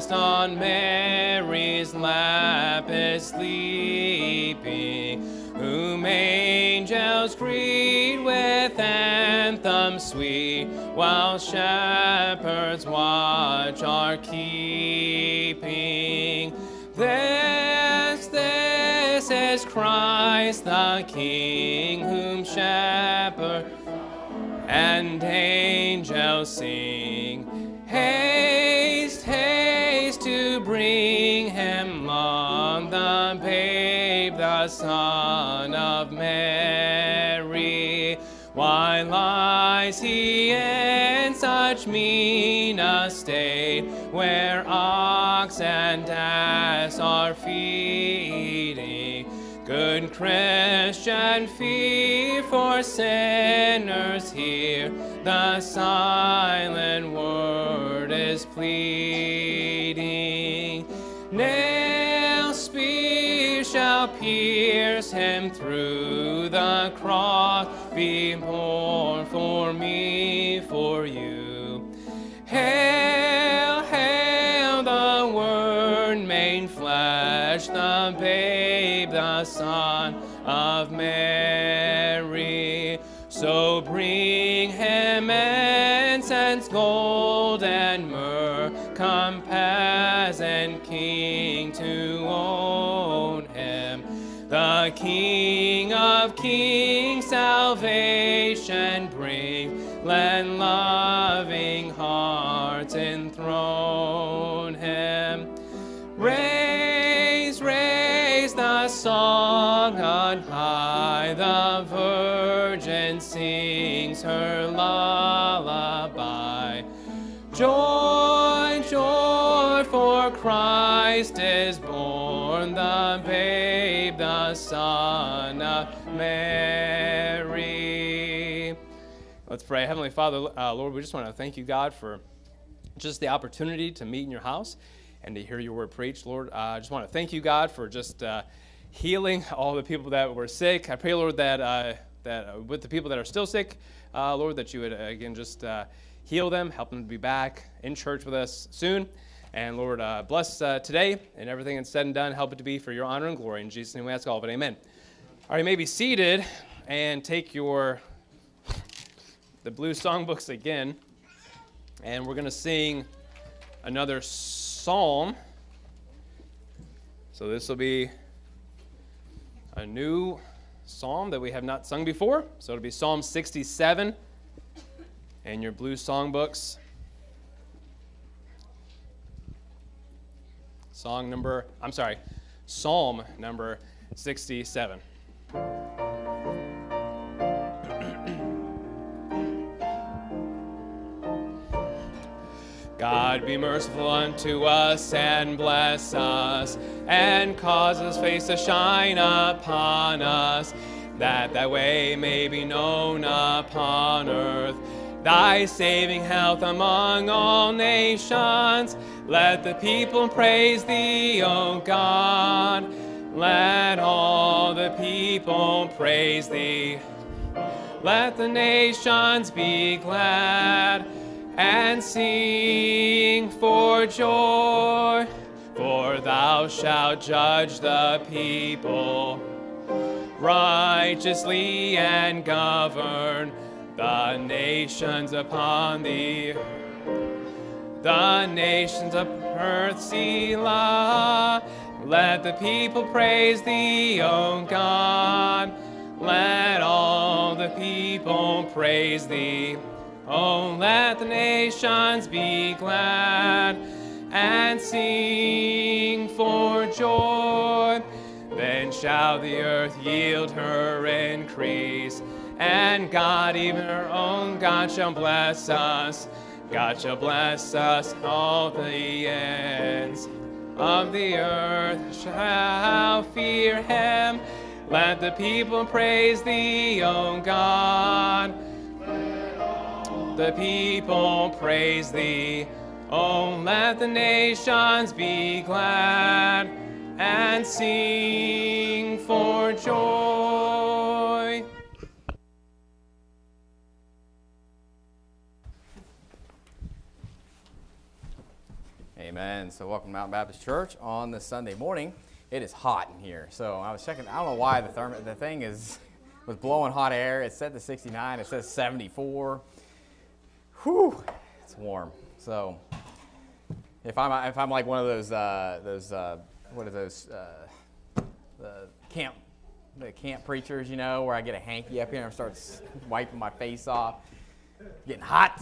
Christ on Mary's lap is sleeping, whom angels greet with anthems sweet, while shepherds watch are keeping. This is Christ the King, whom shepherds and angels sing. Haste, haste to bring him long, the babe, the Son of Mary. Why lies he in such mean estate, where ox and ass are feeding? Good Christian, fear for sinners here, the silent word is pleading. Nail, spear shall pierce him through, the cross be borne for me, for you. Hail, hail the Word made flesh, the babe, the Son of Mary. So bring him incense, gold, and myrrh, come peasant king to own him. The King of kings salvation bring, let loving hearts enthrone him. Raise, raise the song on high, the Virgin sings her lullaby. Joy, joy, for Christ is born, the babe, the Son of Mary. Let's pray. Heavenly Father, Lord, we just want to thank you, God, for just the opportunity to meet in your house and to hear your word preached. Lord, I just want to thank you, God, for just healing all the people that were sick. I pray, Lord, that with the people that are still sick, Lord, that you would, again, just heal them, help them to be back in church with us soon. And, Lord, bless today and everything that's said and done. Help it to be for your honor and glory. In Jesus' name we ask all of it. Amen. All right, you may be seated and take the blue songbooks again. And we're going to sing another psalm. So this will be a new psalm that we have not sung before. So it'll be Psalm 67 in your blue songbooks. Psalm number 67. God be merciful unto us and bless us, and cause his face to shine upon us, that thy way may be known upon earth, thy saving health among all nations. Let the people praise thee, O God. Let all the people praise thee. Let the nations be glad and sing for joy, for thou shalt judge the people righteously and govern the nations upon the earth. The nations of earth, Selah. Let the people praise thee, O God. Let all the people praise thee. Oh, let the nations be glad and sing for joy. Then shall the earth yield her increase, and God, even our own God, shall bless us. God shall bless us, all the ends of the earth shall fear him. Let the people praise thee, O God. The people praise thee. Oh, let the nations be glad and sing for joy. Amen. So welcome to Mountain Baptist Church on this Sunday morning. It is hot in here. So I was checking. I don't know why the thing was blowing hot air. It said to 69. It says 74. Whew, it's warm. So if I'm like one of those what are those the camp preachers, you know, where I get a hanky up here and start wiping my face off, getting hot.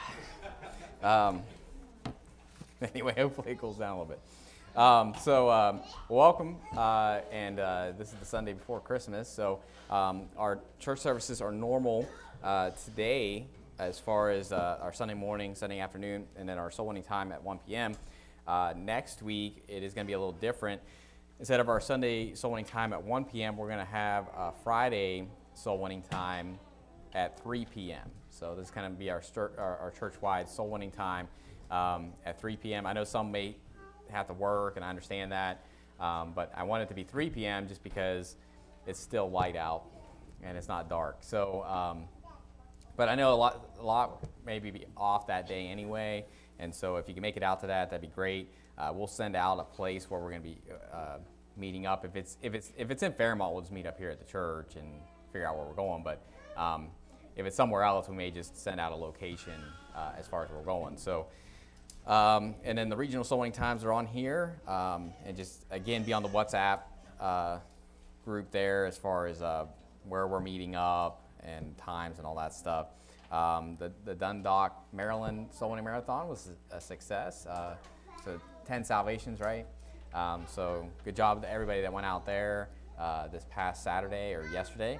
Anyway, hopefully it cools down a little bit. Welcome, and this is the Sunday before Christmas. So our church services are normal today as far as our Sunday morning, Sunday afternoon, and then our soul winning time at 1 p.m. Next week, it is going to be a little different. Instead of our Sunday soul winning time at 1 p.m., we're going to have a Friday soul winning time at 3 p.m. So this is going to be our church-wide soul winning time at 3 p.m. I know some may have to work, and I understand that, but I want it to be 3 p.m. just because it's still light out and it's not dark. So, but I know a lot may be off that day anyway, and so if you can make it out to that, that'd be great. We'll send out a place where we're going to be meeting up. If it's in Fairmont, we'll just meet up here at the church and figure out where we're going. But if it's somewhere else, we may just send out a location as far as where we're going. So. And then the regional soul winning times are on here, and just again be on the WhatsApp group there as far as where we're meeting up and times and all that stuff. The Dundalk, Maryland Soul Winning Marathon was a success. So 10 salvations, right? So good job to everybody that went out there this past Saturday or yesterday.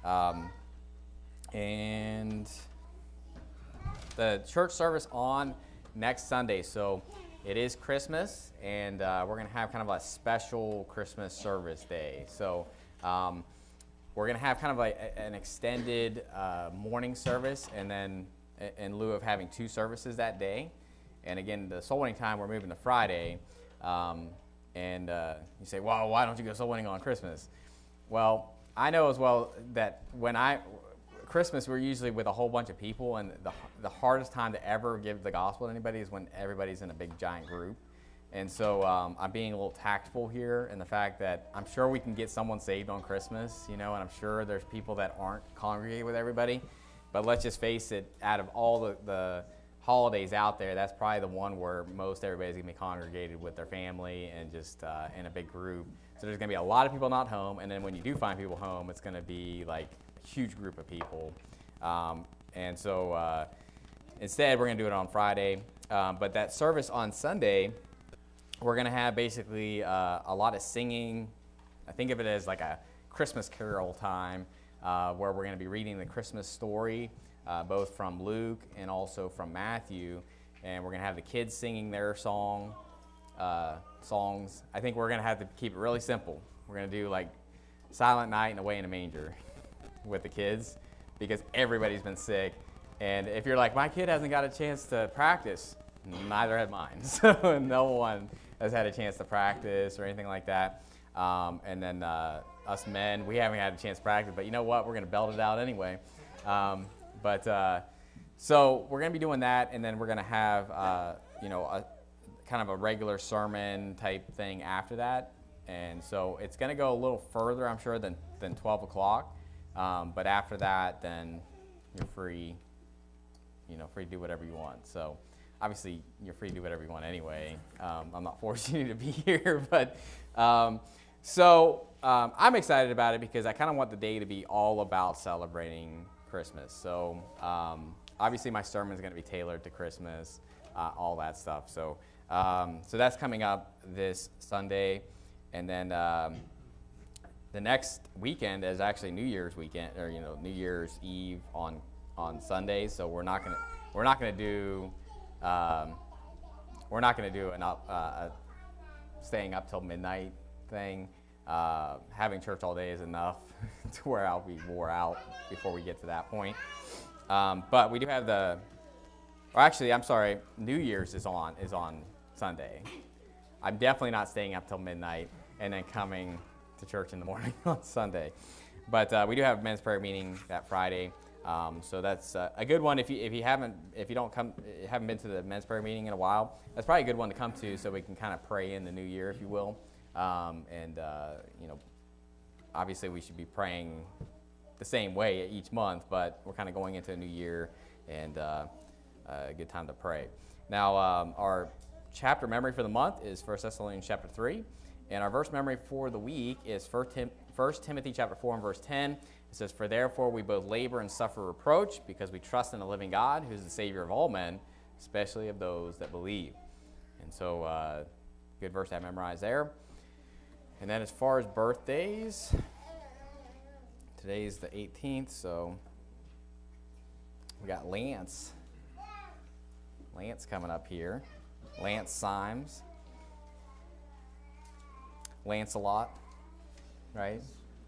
And the church service on next Sunday. So it is Christmas, and we're going to have kind of a special Christmas service day. So we're going to have kind of an extended morning service, and then in lieu of having 2 services that day. And again, the soul winning time, we're moving to Friday. And you say, well, why don't you go soul winning on Christmas? Well, I know as well that Christmas, we're usually with a whole bunch of people, and the hardest time to ever give the gospel to anybody is when everybody's in a big giant group. And so I'm being a little tactful here in the fact that I'm sure we can get someone saved on Christmas, you know, and I'm sure there's people that aren't congregated with everybody. But let's just face it, out of all the holidays out there, that's probably the one where most everybody's going to be congregated with their family and just in a big group. So there's going to be a lot of people not home, and then when you do find people home, it's going to be like huge group of people. And so instead, we're going to do it on Friday. But that service on Sunday, we're going to have basically a lot of singing. I think of it as like a Christmas carol time where we're going to be reading the Christmas story, both from Luke and also from Matthew. And we're going to have the kids singing their songs. I think we're going to have to keep it really simple. We're going to do like Silent Night and Away in a Manger with the kids, because everybody's been sick. And if you're like, my kid hasn't got a chance to practice, neither had mine. So no one has had a chance to practice or anything like that. And then us men, we haven't had a chance to practice, but you know what? We're going to belt it out anyway. So we're going to be doing that, and then we're going to have, a kind of a regular sermon type thing after that. And so it's going to go a little further, I'm sure, than 12 o'clock. But after that, then you're free to do whatever you want. So obviously, you're free to do whatever you want anyway. I'm not forcing you to be here. But I'm excited about it because I kind of want the day to be all about celebrating Christmas. So obviously, my sermon is going to be tailored to Christmas, all that stuff. So that's coming up this Sunday. And then the next weekend is actually New Year's weekend, or New Year's Eve on Sunday. So we're not gonna do a staying up till midnight thing. Having church all day is enough to where I'll be wore out before we get to that point. But we do have New Year's is on Sunday. I'm definitely not staying up till midnight and then coming to church in the morning on Sunday. But we do have a men's prayer meeting that Friday. So that's a good one if you haven't been to the men's prayer meeting in a while. That's probably a good one to come to so we can kind of pray in the new year, if you will. Obviously we should be praying the same way each month, but we're kind of going into a new year and a good time to pray. Now our chapter memory for the month is 1 Thessalonians chapter 3, and our verse memory for the week is 1 Timothy chapter 4 and verse 10. It says, "For therefore we both labor and suffer reproach, because we trust in the living God, who is the Savior of all men, especially of those that believe." And so, good verse to have memorized there. And then as far as birthdays, today's the 18th, so we got Lance. Lance coming up here. Lance Symes. Lancelot, right?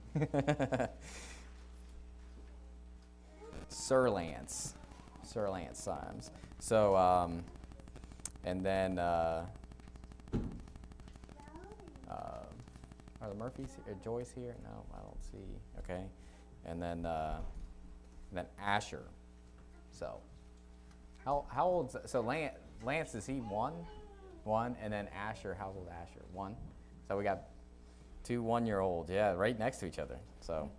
Sir Lance Symes. So, and then are the Murphys here? Joyce here? No, I don't see. Okay, and then Asher. So, how old? So Lance, is he one, and then Asher? How old is Asher? 1. So we got 2 1-year-olds, yeah, right next to each other. So,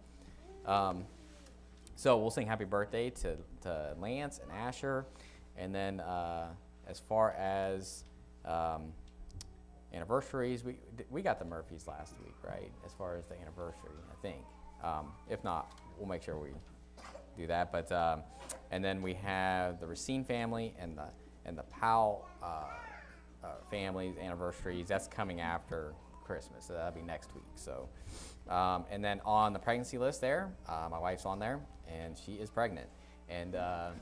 so we'll sing happy birthday to Lance and Asher, and then as far as anniversaries, we got the Murphys last week, right? As far as the anniversary, I think. If not, we'll make sure we do that. But and then we have the Racine family and the Powell family's anniversaries. That's coming after Christmas, so that'll be next week. So, and then on the pregnancy list there, my wife's on there, and she is pregnant. And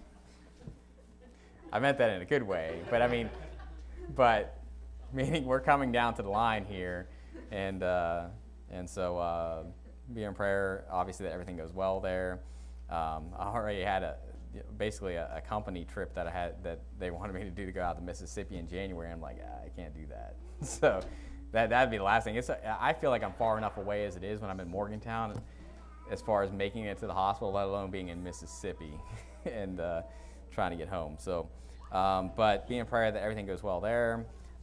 I meant that in a good way, but meaning we're coming down to the line here, and so be in prayer, obviously, that everything goes well there. I already had basically a company trip that I had that they wanted me to do to go out to Mississippi in January. I'm like, I can't do that. So that'd be the last thing. I feel like I'm far enough away as it is when I'm in Morgantown, as far as making it to the hospital, let alone being in Mississippi and trying to get home. So, but be in prayer that everything goes well there.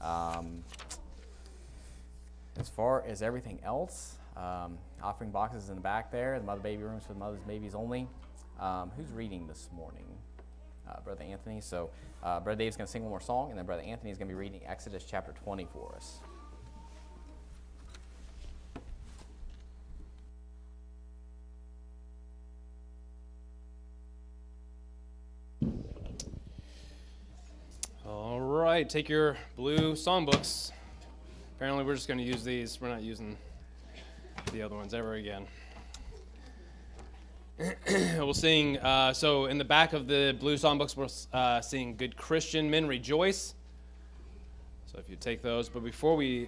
As far as everything else, offering boxes in the back there, the mother baby rooms for the mother's babies only. Who's reading this morning? Brother Anthony. So Brother Dave's going to sing one more song, and then Brother Anthony is going to be reading Exodus chapter 20 for us. All right, take your blue songbooks. Apparently we're just going to use these. We're not using the other ones ever again. We'll sing, so in the back of the blue songbooks, we'll sing Good Christian Men Rejoice. So if you take those, but before we,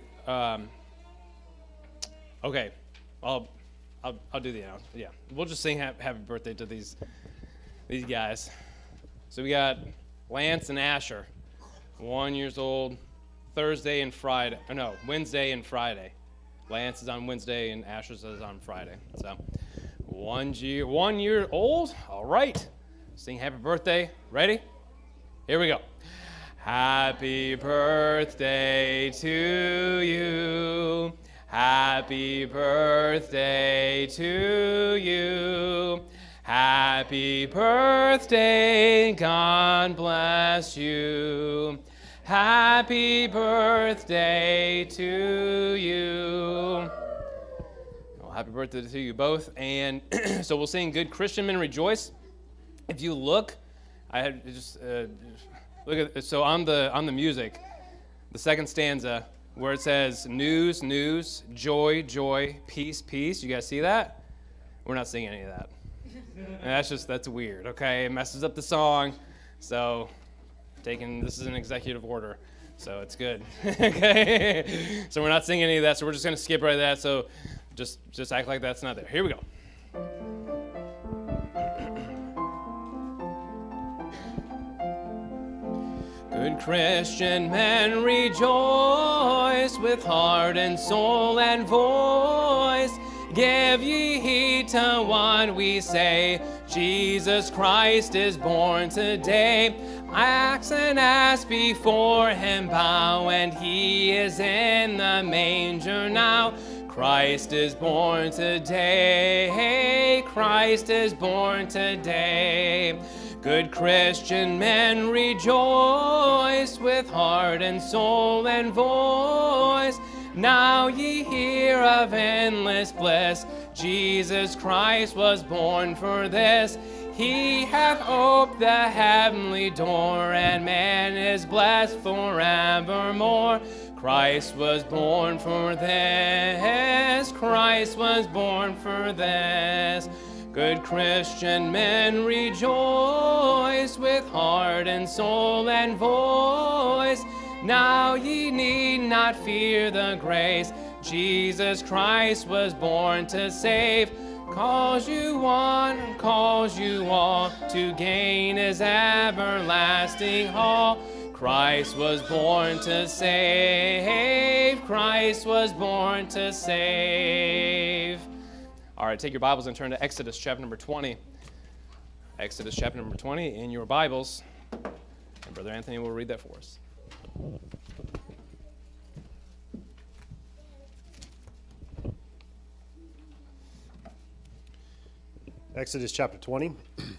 okay, I'll do the announcement. Yeah, we'll just sing happy birthday to these guys. So we got Lance and Asher, 1 year old, Wednesday and Friday. Lance is on Wednesday and Asher's is on Friday. So 1 year old. All right. Sing happy birthday. Ready? Here we go. Happy birthday to you. Happy birthday to you. Happy birthday. God bless you. Happy birthday to you. Well, happy birthday to you both. And so we'll sing Good Christian Men Rejoice. If you look, I had just look at so on the music, the second stanza where it says news, news, joy, joy, peace, peace. You guys see that? We're not singing any of that. And that's weird. Okay, it messes up the song. So this is an executive order, so it's good. Okay, so we're not singing any of that, so we're just going to skip right that. So just act like that's not there. Here we go. Good Christian men rejoice with heart and soul and voice. Give ye heed to what we say. Jesus Christ is born today. Ask and ask before him bow, and he is in the manger now. Christ is born today. Christ is born today. Good Christian men rejoice with heart and soul and voice. Now ye hear of endless bliss. Jesus Christ was born for this. He hath opened the heavenly door, and man is blessed forevermore. Christ was born for this. Christ was born for this. Good Christian men rejoice with heart and soul and voice. Now ye need not fear the grace. Jesus Christ was born to save. Calls you one, calls you all, to gain his everlasting hall. Christ was born to save. Christ was born to save. All right, take your Bibles and turn to Exodus chapter number 20. Exodus chapter number 20 in your Bibles. And Brother Anthony will read that for us. Exodus chapter 20.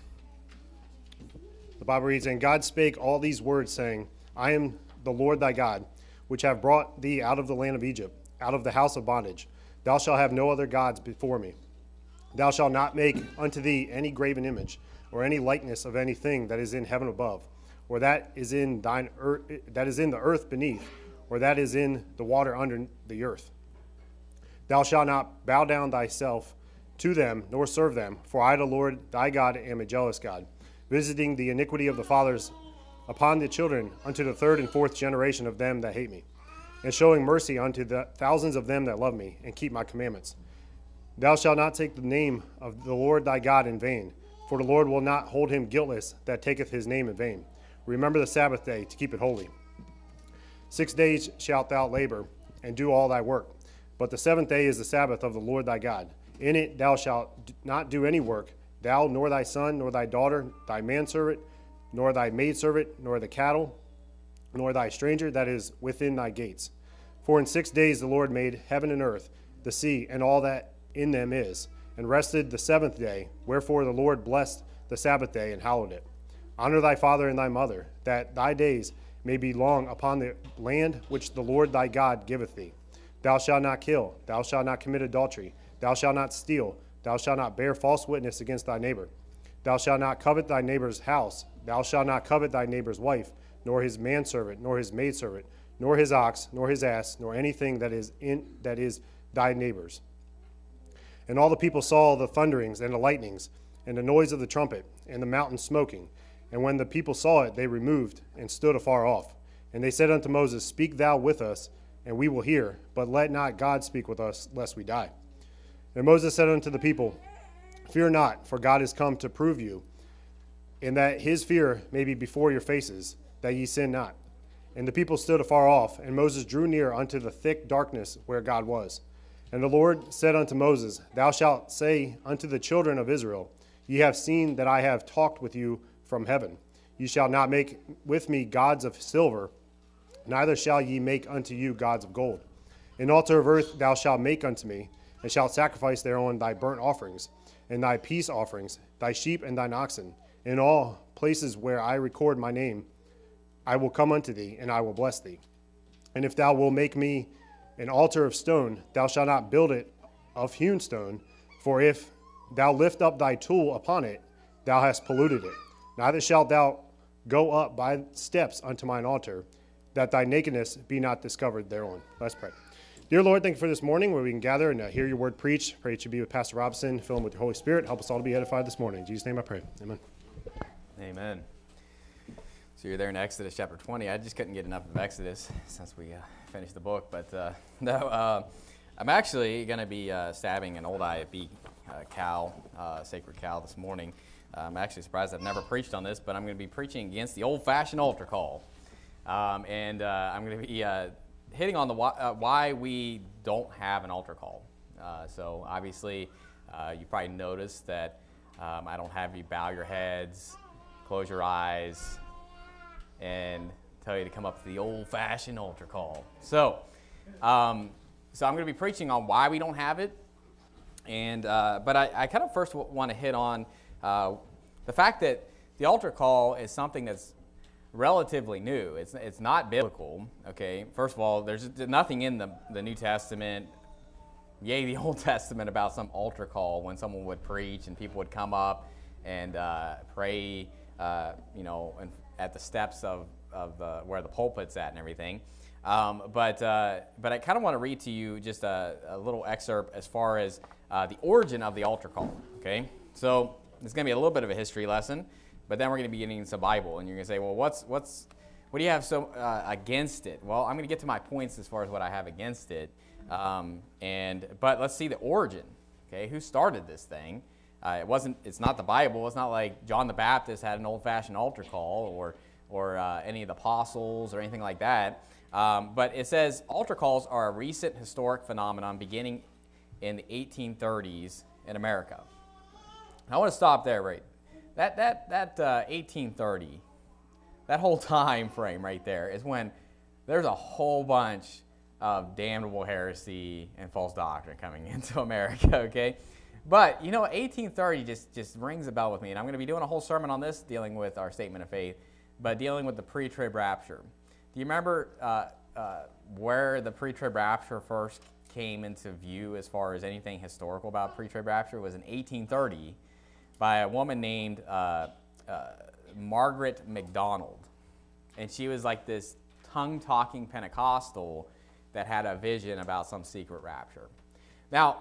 The Bible reads, And God spake all these words, saying, I am the Lord thy God, which have brought thee out of the land of Egypt, out of the house of bondage. Thou shalt have no other gods before me. Thou shalt not make unto thee any graven image, or any likeness of anything that is in heaven above, or that is in the earth beneath, or that is in the water under the earth. Thou shalt not bow down thyself to them, nor serve them, for I, the Lord thy God, am a jealous God, visiting the iniquity of the fathers upon the children unto the third and fourth generation of them that hate me, and showing mercy unto the thousands of them that love me, and keep my commandments. Thou shalt not take the name of the Lord thy God in vain, for the Lord will not hold him guiltless that taketh his name in vain. Remember the Sabbath day to keep it holy. 6 days shalt thou labor, and do all thy work. But the seventh day is the Sabbath of the Lord thy God. In it thou shalt not do any work, thou, nor thy son, nor thy daughter, thy manservant, nor thy maidservant, nor the cattle, nor thy stranger that is within thy gates. For in 6 days the Lord made heaven and earth, the sea, and all that in them is, and rested the seventh day. Wherefore the Lord blessed the Sabbath day and hallowed it. Honor thy father and thy mother, that thy days may be long upon the land which the Lord thy God giveth thee. Thou shalt not kill, thou shalt not commit adultery, thou shalt not steal, thou shalt not bear false witness against thy neighbor. Thou shalt not covet thy neighbor's house, thou shalt not covet thy neighbor's wife, nor his manservant, nor his maidservant, nor his ox, nor his ass, nor anything that is thy neighbor's. And all the people saw the thunderings and the lightnings, and the noise of the trumpet, and the mountain smoking. And when the people saw it, they removed, and stood afar off. And they said unto Moses, Speak thou with us, and we will hear, but let not God speak with us, lest we die. And Moses said unto the people, Fear not, for God is come to prove you, and that his fear may be before your faces, that ye sin not. And the people stood afar off, and Moses drew near unto the thick darkness where God was. And the Lord said unto Moses, Thou shalt say unto the children of Israel, Ye have seen that I have talked with you from heaven. Ye shall not make with me gods of silver, neither shall ye make unto you gods of gold. An altar of earth thou shalt make unto me, and shalt sacrifice thereon thy burnt offerings, and thy peace offerings, thy sheep and thine oxen. In all places where I record my name, I will come unto thee, and I will bless thee. And if thou wilt make me an altar of stone, thou shalt not build it of hewn stone, for if thou lift up thy tool upon it, thou hast polluted it. Neither shalt thou go up by steps unto mine altar, that thy nakedness be not discovered thereon. Let's pray. Dear Lord, thank you for this morning where we can gather and hear your word preached. Pray it should be with Pastor Robinson. Fill him with your Holy Spirit. Help us all to be edified this morning. In Jesus' name I pray. Amen. Amen. So you're there in Exodus chapter 20. I just couldn't get enough of Exodus since we finished the book. But I'm actually going to be stabbing an old IFB cow, sacred cow, this morning. I'm actually surprised I've never preached on this, but I'm going to be preaching against the old-fashioned altar call. I'm going to be hitting on the why we don't have an altar call. So obviously, you probably noticed that I don't have you bow your heads, close your eyes, and tell you to come up to the old-fashioned altar call. So I'm going to be preaching on why we don't have it, and but I kind of first want to hit on the fact that the altar call is something that's relatively new. It's not biblical. Okay, first of all, there's nothing in the New Testament, yea, the Old Testament, about some altar call when someone would preach and people would come up and pray, at the steps of where the pulpit's at and everything. But I kind of want to read to you just a little excerpt as far as the origin of the altar call. Okay, so it's going to be a little bit of a history lesson, but then we're going to be getting into the Bible, and you're going to say, well, what do you have so against it? Well, I'm going to get to my points as far as what I have against it, but let's see the origin. Okay, who started this thing? It's not the Bible. It's not like John the Baptist had an old-fashioned altar call, or any of the apostles or anything like that. But it says altar calls are a recent historic phenomenon beginning in the 1830s in America. I want to stop there, right? That 1830, that whole time frame right there is when there's a whole bunch of damnable heresy and false doctrine coming into America, okay? But, 1830 just rings a bell with me, and I'm going to be doing a whole sermon on this dealing with our statement of faith, but dealing with the pre-trib rapture. Do you remember where the pre-trib rapture first came into view as far as anything historical about pre-trib rapture? It was in 1830 by a woman named Margaret MacDonald. And she was like this tongue-talking Pentecostal that had a vision about some secret rapture. Now,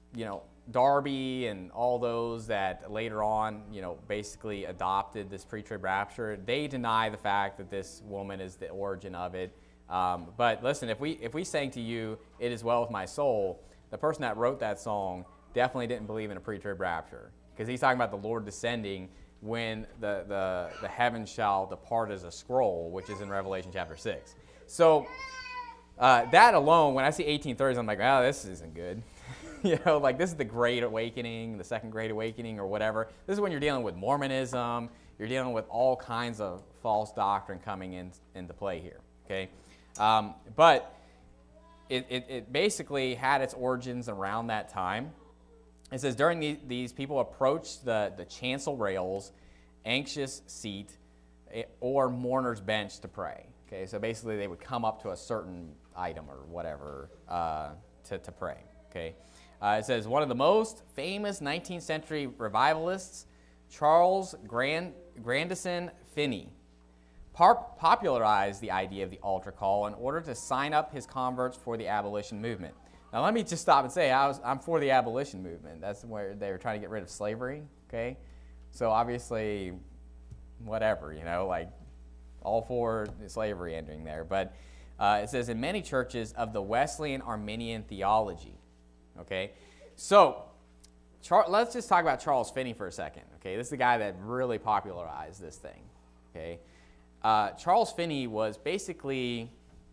Darby and all those that later on, basically adopted this pre-trib rapture, they deny the fact that this woman is the origin of it. But listen, if we sang to you, "It is well with my soul," the person that wrote that song definitely didn't believe in a pre-trib rapture, because he's talking about the Lord descending when the heavens shall depart as a scroll, which is in Revelation chapter 6. So that alone, when I see 1830s, I'm like, oh, this isn't good. This is the Great Awakening, the Second Great Awakening, or whatever. This is when you're dealing with Mormonism. You're dealing with all kinds of false doctrine coming into play here. Okay, but it basically had its origins around that time. It says during these people approached the chancel rails, anxious seat, or mourner's bench to pray. Okay, so basically they would come up to a certain item or whatever to pray. Okay. It says one of the most famous 19th century revivalists, Charles Grandison Finney, popularized the idea of the altar call in order to sign up his converts for the abolition movement. Now let me just stop and say I'm for the abolition movement. That's where they were trying to get rid of slavery. Okay, so obviously, whatever, all for slavery ending there. But it says in many churches of the Wesleyan Arminian theology. Okay, so let's just talk about Charles Finney for a second. Okay, this is the guy that really popularized this thing. Okay, Charles Finney was basically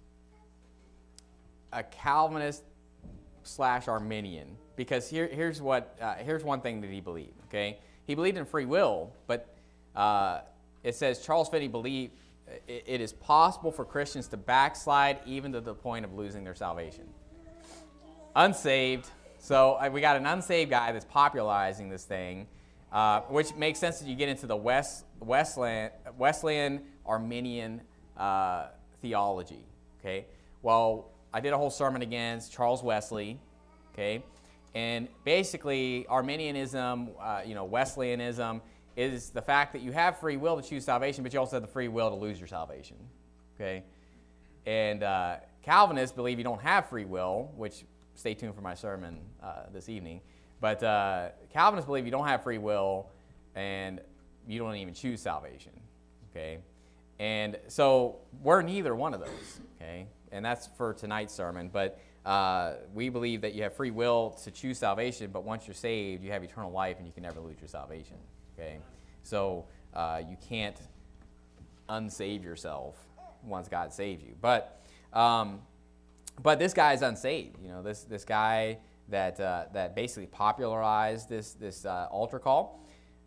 a Calvinist / Arminian, because here's one thing that he believed. Okay, he believed in free will, but it says Charles Finney believed it is possible for Christians to backslide even to the point of losing their salvation. Unsaved. So we got an unsaved guy that's popularizing this thing, which makes sense that you get into the Wesleyan Arminian theology. Okay. Well, I did a whole sermon against Charles Wesley. Okay, and basically Arminianism, Wesleyanism is the fact that you have free will to choose salvation, but you also have the free will to lose your salvation. Okay, and Calvinists believe you don't have free will, which stay tuned for my sermon this evening. But Calvinists believe you don't have free will and you don't even choose salvation. Okay, and so we're neither one of those. Okay, and that's for tonight's sermon. But we believe that you have free will to choose salvation, but once you're saved, you have eternal life and you can never lose your salvation. Okay, so you can't unsave yourself once God saves you. But this guy is unsaved. This guy that basically popularized this altar call.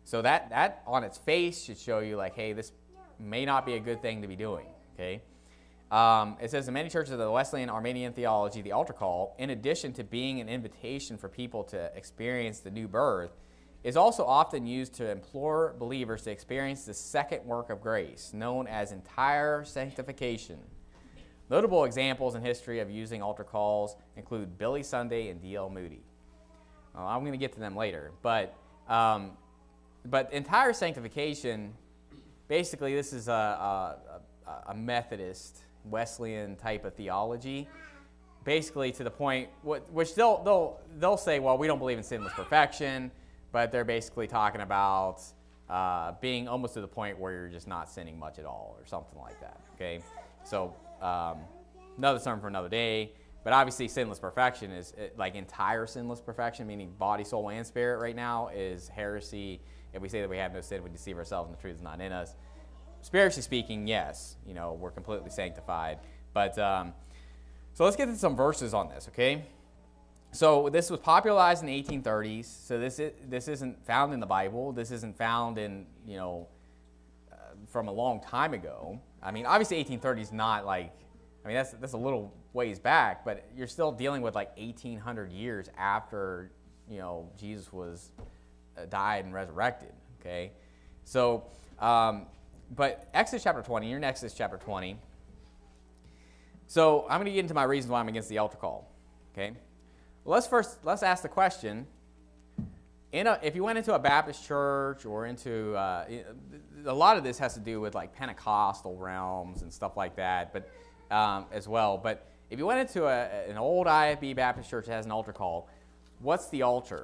So that on its face should show you like, hey, this may not be a good thing to be doing, okay? It says in many churches of the Wesleyan Arminian theology, the altar call, in addition to being an invitation for people to experience the new birth, is also often used to implore believers to experience the second work of grace, known as entire sanctification. Notable examples in history of using altar calls include Billy Sunday and D.L. Moody. I'm going to get to them later, but entire sanctification, basically this is a Methodist Wesleyan type of theology, basically to the point which they'll say, well, we don't believe in sinless perfection, but they're basically talking about being almost to the point where you're just not sinning much at all or something like that, okay? So another sermon for another day, but obviously sinless perfection is like entire sinless perfection, meaning body, soul, and spirit right now, is heresy. If we say that we have no sin, we deceive ourselves and the truth is not in us. Spiritually speaking, yes, we're completely sanctified. But so let's get to some verses on this, okay? So this was popularized in the 1830s. So this isn't found in the Bible. This isn't found in, from a long time ago. I mean, obviously 1830 is not like, I mean, that's a little ways back, but you're still dealing with like 1,800 years after, Jesus was died and resurrected, okay? So, but Exodus chapter 20, you're in Exodus chapter 20. So I'm going to get into my reasons why I'm against the altar call, okay? Well, let's ask the question, if you went into a Baptist church or into, a lot of this has to do with like Pentecostal realms and stuff like that, but as well. But if you went into an old IFB Baptist church that has an altar call, what's the altar?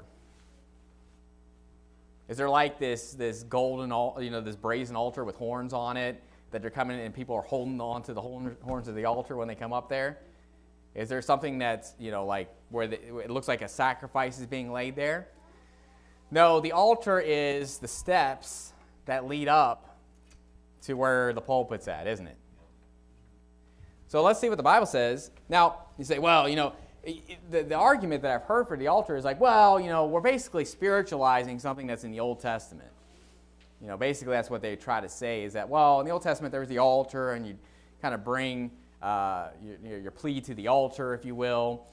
Is there like this golden, this brazen altar with horns on it that they're coming in and people are holding on to the horns of the altar when they come up there? Is there something that's, like where it looks like a sacrifice is being laid there? No, the altar is the steps that lead up to where the pulpit's at, isn't it? So let's see what the Bible says. Now, you say, well, the argument that I've heard for the altar is like, well, we're basically spiritualizing something that's in the Old Testament. Basically that's what they try to say is that, well, in the Old Testament there's the altar and you kind of bring your plea to the altar, if you will.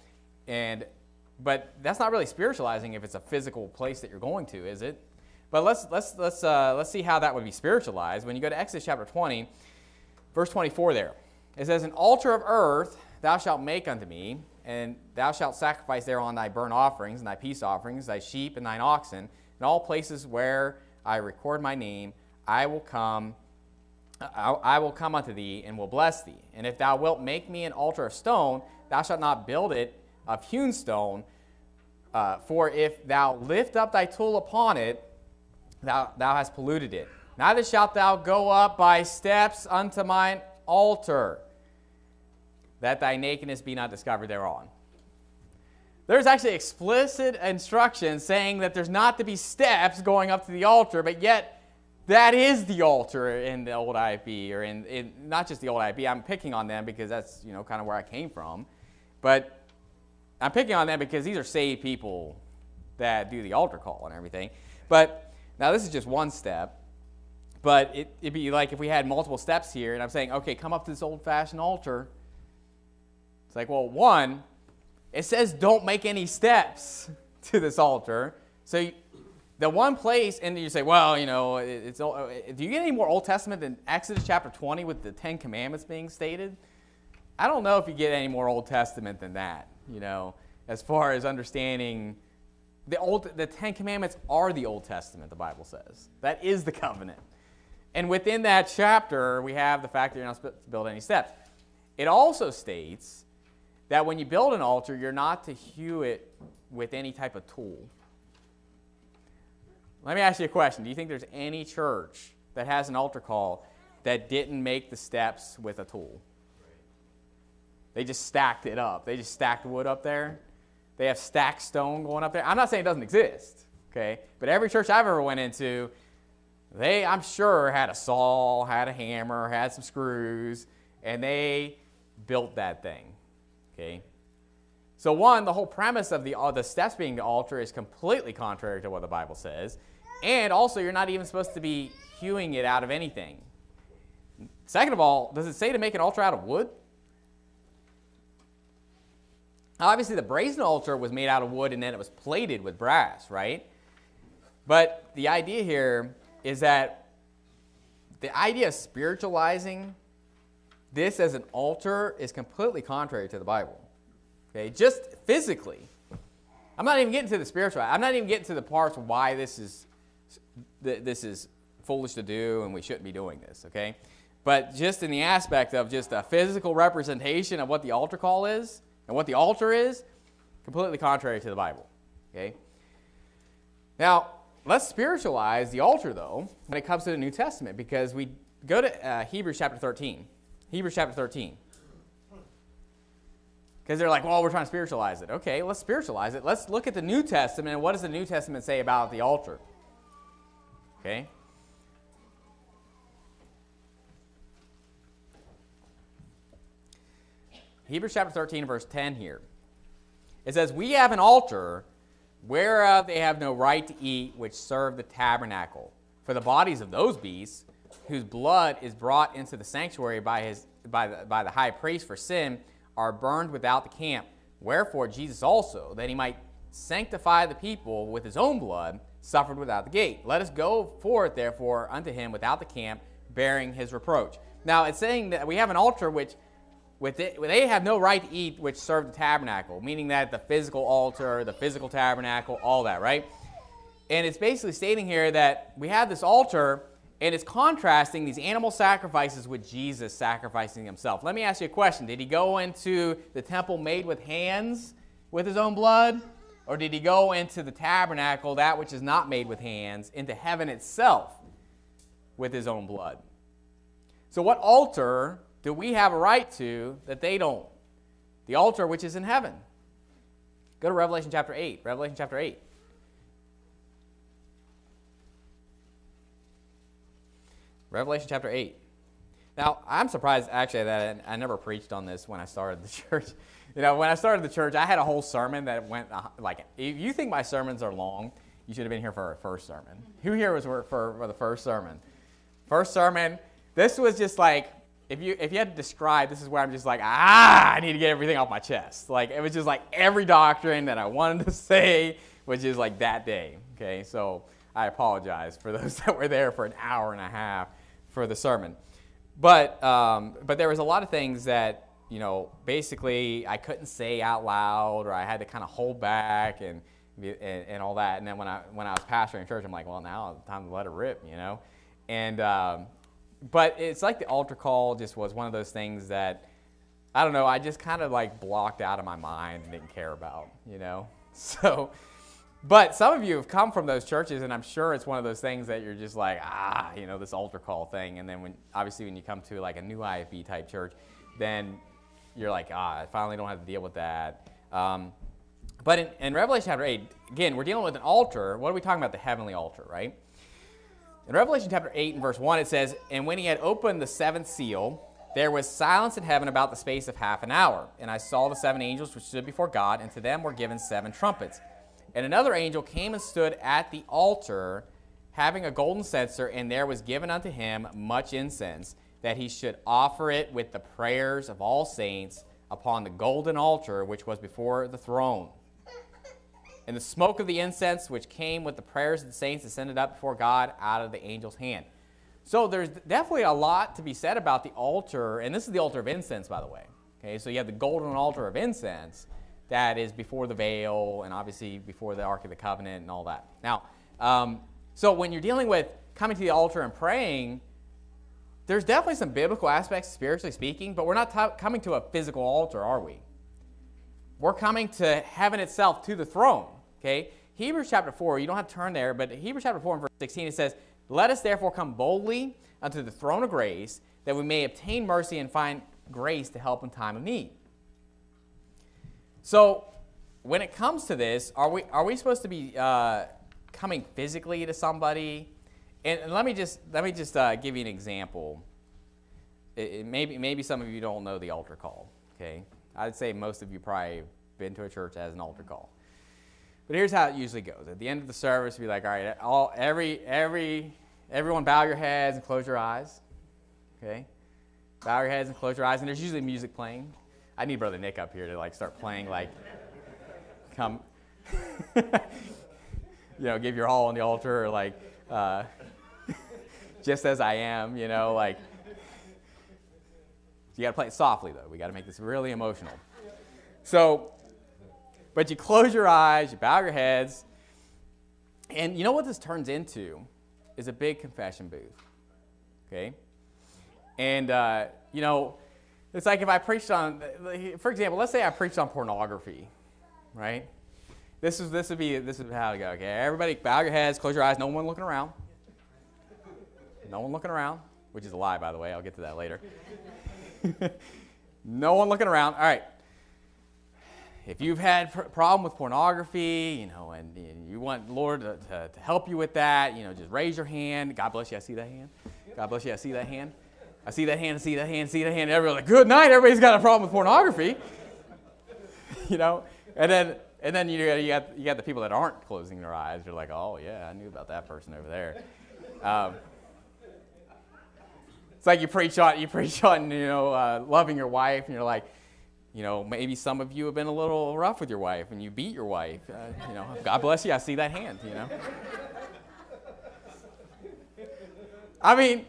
But that's not really spiritualizing if it's a physical place that you're going to, is it? But let's see how that would be spiritualized. When you go to Exodus chapter 20, verse 24 there, it says, "An altar of earth thou shalt make unto me, and thou shalt sacrifice thereon thy burnt offerings and thy peace offerings, thy sheep and thine oxen, in all places where I record my name, I will come unto thee and will bless thee. And if thou wilt make me an altar of stone, thou shalt not build it of hewn stone, for if thou lift up thy tool upon it, thou hast polluted it. Neither shalt thou go up by steps unto mine altar, that thy nakedness be not discovered thereon." There's actually explicit instructions saying that there's not to be steps going up to the altar, but yet that is the altar in the old IFB, or in not just the old IFB. I'm picking on them because that's kind of where I came from, but I'm picking on them because these are saved people that do the altar call and everything. But now this is just one step, but it'd be like if we had multiple steps here, and I'm saying, okay, come up to this old-fashioned altar. It's like, well, one, it says don't make any steps to this altar. So the one place, and you say, well, do you get any more Old Testament than Exodus chapter 20 with the 10 Commandments being stated? I don't know if you get any more Old Testament than that, as far as understanding the 10 Commandments are the Old Testament, the Bible says. That is the covenant. And within that chapter, we have the fact that you're not supposed to build any steps. It also states that when you build an altar, you're not to hew it with any type of tool. Let me ask you a question. Do you think there's any church that has an altar call that didn't make the steps with a tool? They just stacked it up. They just stacked wood up there. They have stacked stone going up there. I'm not saying it doesn't exist, okay? But every church I've ever went into, they, I'm sure, had a saw, had a hammer, had some screws, and they built that thing, okay? So one, the whole premise of the steps being the altar is completely contrary to what the Bible says. And also, you're not even supposed to be hewing it out of anything. Second of all, does it say to make an altar out of wood? Obviously, the brazen altar was made out of wood and then it was plated with brass, right? But the idea here is that the idea of spiritualizing this as an altar is completely contrary to the Bible. Okay, just physically. I'm not even getting to the spiritual. I'm not even getting to the parts of why this is foolish to do and we shouldn't be doing this, okay? But just in the aspect of just a physical representation of what the altar call is and what the altar is, completely contrary to the Bible, okay? Now, let's spiritualize the altar, though, when it comes to the New Testament, because we go to Hebrews chapter 13. Hebrews chapter 13. Because they're like, well, we're trying to spiritualize it. Okay, let's spiritualize it. Let's look at the New Testament, and what does the New Testament say about the altar? Okay? Hebrews chapter 13, verse 10 here. It says, we have an altar whereof they have no right to eat, which serve the tabernacle. For the bodies of those beasts, whose blood is brought into the sanctuary by the high priest for sin, are burned without the camp. Wherefore Jesus also, that he might sanctify the people with his own blood, suffered without the gate. Let us go forth, therefore, unto him without the camp, bearing his reproach. Now, it's saying that we have an altar which they have no right to eat, which serve the tabernacle, meaning that the physical altar, the physical tabernacle, all that, right? And it's basically stating here that we have this altar, and it's contrasting these animal sacrifices with Jesus sacrificing himself. Let me ask you a question. Did he go into the temple made with hands with his own blood? Or did he go into the tabernacle, that which is not made with hands, into heaven itself with his own blood? So what altar do we have a right to that they don't? The altar which is in heaven. Go to Revelation chapter 8. Revelation chapter 8. Revelation chapter 8. Now, I'm surprised, actually, that I never preached on this when I started the church. You know, when I started the church, I had a whole sermon that went, like, if you think my sermons are long, you should have been here for our first sermon. Who here was for the first sermon? First sermon, this was just like, if you had to describe, this is where I'm just like, I need to get everything off my chest. Like, it was just like every doctrine that I wanted to say was just like that day, okay? So I apologize for those that were there for an hour and a half for the sermon. But there was a lot of things that, you know, basically I couldn't say out loud, or I had to kind of hold back and all that. And then when I was pastoring church, I'm like, well, now it's time to let it rip, you know? And but it's like the altar call just was one of those things that, I don't know, I just kind of like blocked out of my mind and didn't care about, you know? So, but some of you have come from those churches, and I'm sure it's one of those things that you're just like, you know, this altar call thing. And then when you come to like a new IFB type church, then you're like, I finally don't have to deal with that. But in Revelation chapter 8, again, we're dealing with an altar. What are we talking about? The heavenly altar, right? In Revelation chapter 8 and verse 1, it says, and when he had opened the seventh seal, there was silence in heaven about the space of half an hour. And I saw the seven angels which stood before God, and to them were given seven trumpets. And another angel came and stood at the altar, having a golden censer, and there was given unto him much incense, that he should offer it with the prayers of all saints upon the golden altar which was before the throne. And the smoke of the incense which came with the prayers of the saints ascended up before God out of the angel's hand. So there's definitely a lot to be said about the altar, and this is the altar of incense, by the way. Okay, so you have the golden altar of incense that is before the veil, and obviously before the Ark of the Covenant and all that. Now, so when you're dealing with coming to the altar and praying, there's definitely some biblical aspects, spiritually speaking, but we're not coming to a physical altar, are we? We're coming to heaven itself, to the throne, okay? Hebrews chapter 4, you don't have to turn there, but Hebrews chapter 4 and verse 16, it says, let us therefore come boldly unto the throne of grace, that we may obtain mercy and find grace to help in time of need. So when it comes to this, are we supposed to be coming physically to somebody? And let me just give you an example. Maybe some of you don't know the altar call, okay? I'd say most of you probably have been to a church as an altar call. But here's how it usually goes. At the end of the service, we'll be like, all right, everyone bow your heads and close your eyes. Okay? Bow your heads and close your eyes. And there's usually music playing. I need Brother Nick up here to like start playing like, come, give your all on the altar, or like, just as I am, like. You got to play it softly, though. We got to make this really emotional. So, but you close your eyes, you bow your heads, and you know what this turns into is a big confession booth. Okay? And, it's like if I preached on, for example, let's say I preached on pornography, right? This is how it go. Okay, everybody bow your heads, close your eyes, no one looking around. No one looking around, which is a lie, by the way. I'll get to that later. No one looking around. All right. If you've had problem with pornography, and you want the Lord to help you with that, just raise your hand. God bless you. I see that hand. God bless you. I see that hand. I see that hand. I see that hand. See that hand. Everybody's like, good night. Everybody's got a problem with pornography. And then you got the people that aren't closing their eyes. You're like, oh yeah, I knew about that person over there. It's like you preach on loving your wife, and you're like, maybe some of you have been a little rough with your wife, and you beat your wife. God bless you. I see that hand. I mean,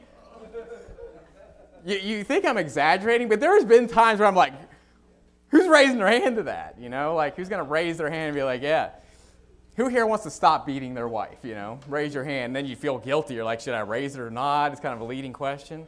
you think I'm exaggerating, but there's been times where I'm like, who's raising their hand to that? Like who's going to raise their hand and be like, yeah. Who here wants to stop beating their wife, Raise your hand. And then you feel guilty. You're like, should I raise it or not? It's kind of a leading question.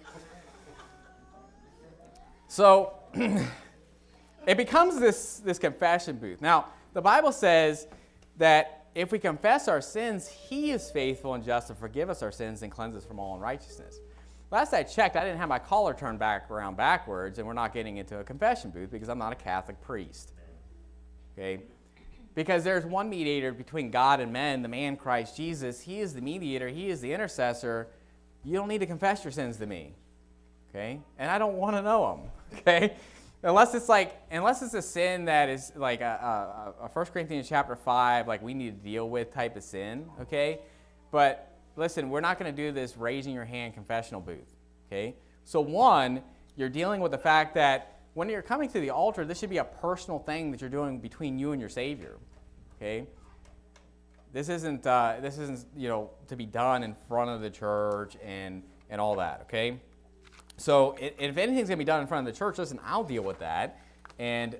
So it becomes this confession booth. Now, the Bible says that if we confess our sins, He is faithful and just to forgive us our sins and cleanse us from all unrighteousness. Last I checked, I didn't have my collar turned around backwards, and we're not getting into a confession booth because I'm not a Catholic priest. Okay? Because there's one mediator between God and men, the man Christ Jesus. He is the mediator. He is the intercessor. You don't need to confess your sins to me, okay? And I don't want to know them, okay? Unless it's a sin that is like a 1 Corinthians chapter 5, like we need to deal with type of sin, okay? But listen, we're not going to do this raising your hand confessional booth, okay? So one, you're dealing with the fact that when you're coming to the altar, this should be a personal thing that you're doing between you and your Savior, okay? This isn't to be done in front of the church and all that, okay? So if anything's going to be done in front of the church, listen, I'll deal with that. And,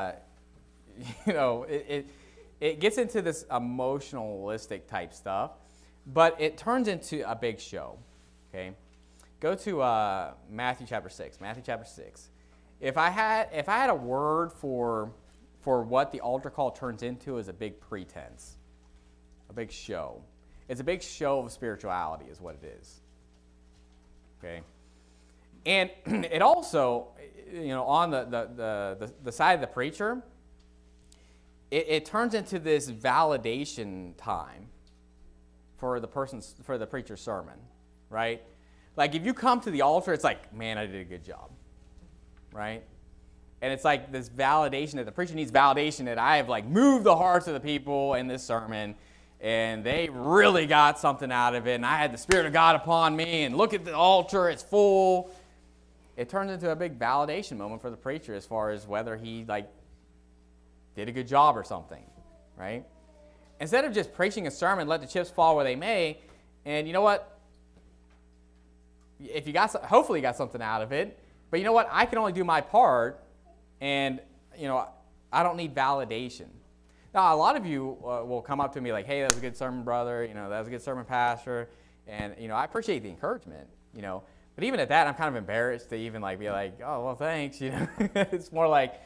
it gets into this emotionalistic type stuff, but it turns into a big show, okay? Go to Matthew chapter 6. Matthew chapter 6. If I had a word for what the altar call turns into, is a big pretense, a big show. It's a big show of spirituality is what it is. Okay? And it also, on the side of the preacher, it turns into this validation time for the preacher's sermon, right? Like if you come to the altar, it's like, man, I did a good job. Right? And it's like this validation that the preacher needs validation that I have like moved the hearts of the people in this sermon, and they really got something out of it, and I had the Spirit of God upon me, and look at the altar, it's full. It turns into a big validation moment for the preacher as far as whether he like did a good job or something, right? Instead of just preaching a sermon, let the chips fall where they may, and you know what? If hopefully you got something out of it. But you know what? I can only do my part, and I don't need validation. Now, a lot of you will come up to me like, "Hey, that was a good sermon, brother. That was a good sermon, pastor." And I appreciate the encouragement. But even at that, I'm kind of embarrassed to even like be like, "Oh, well, thanks." It's more like,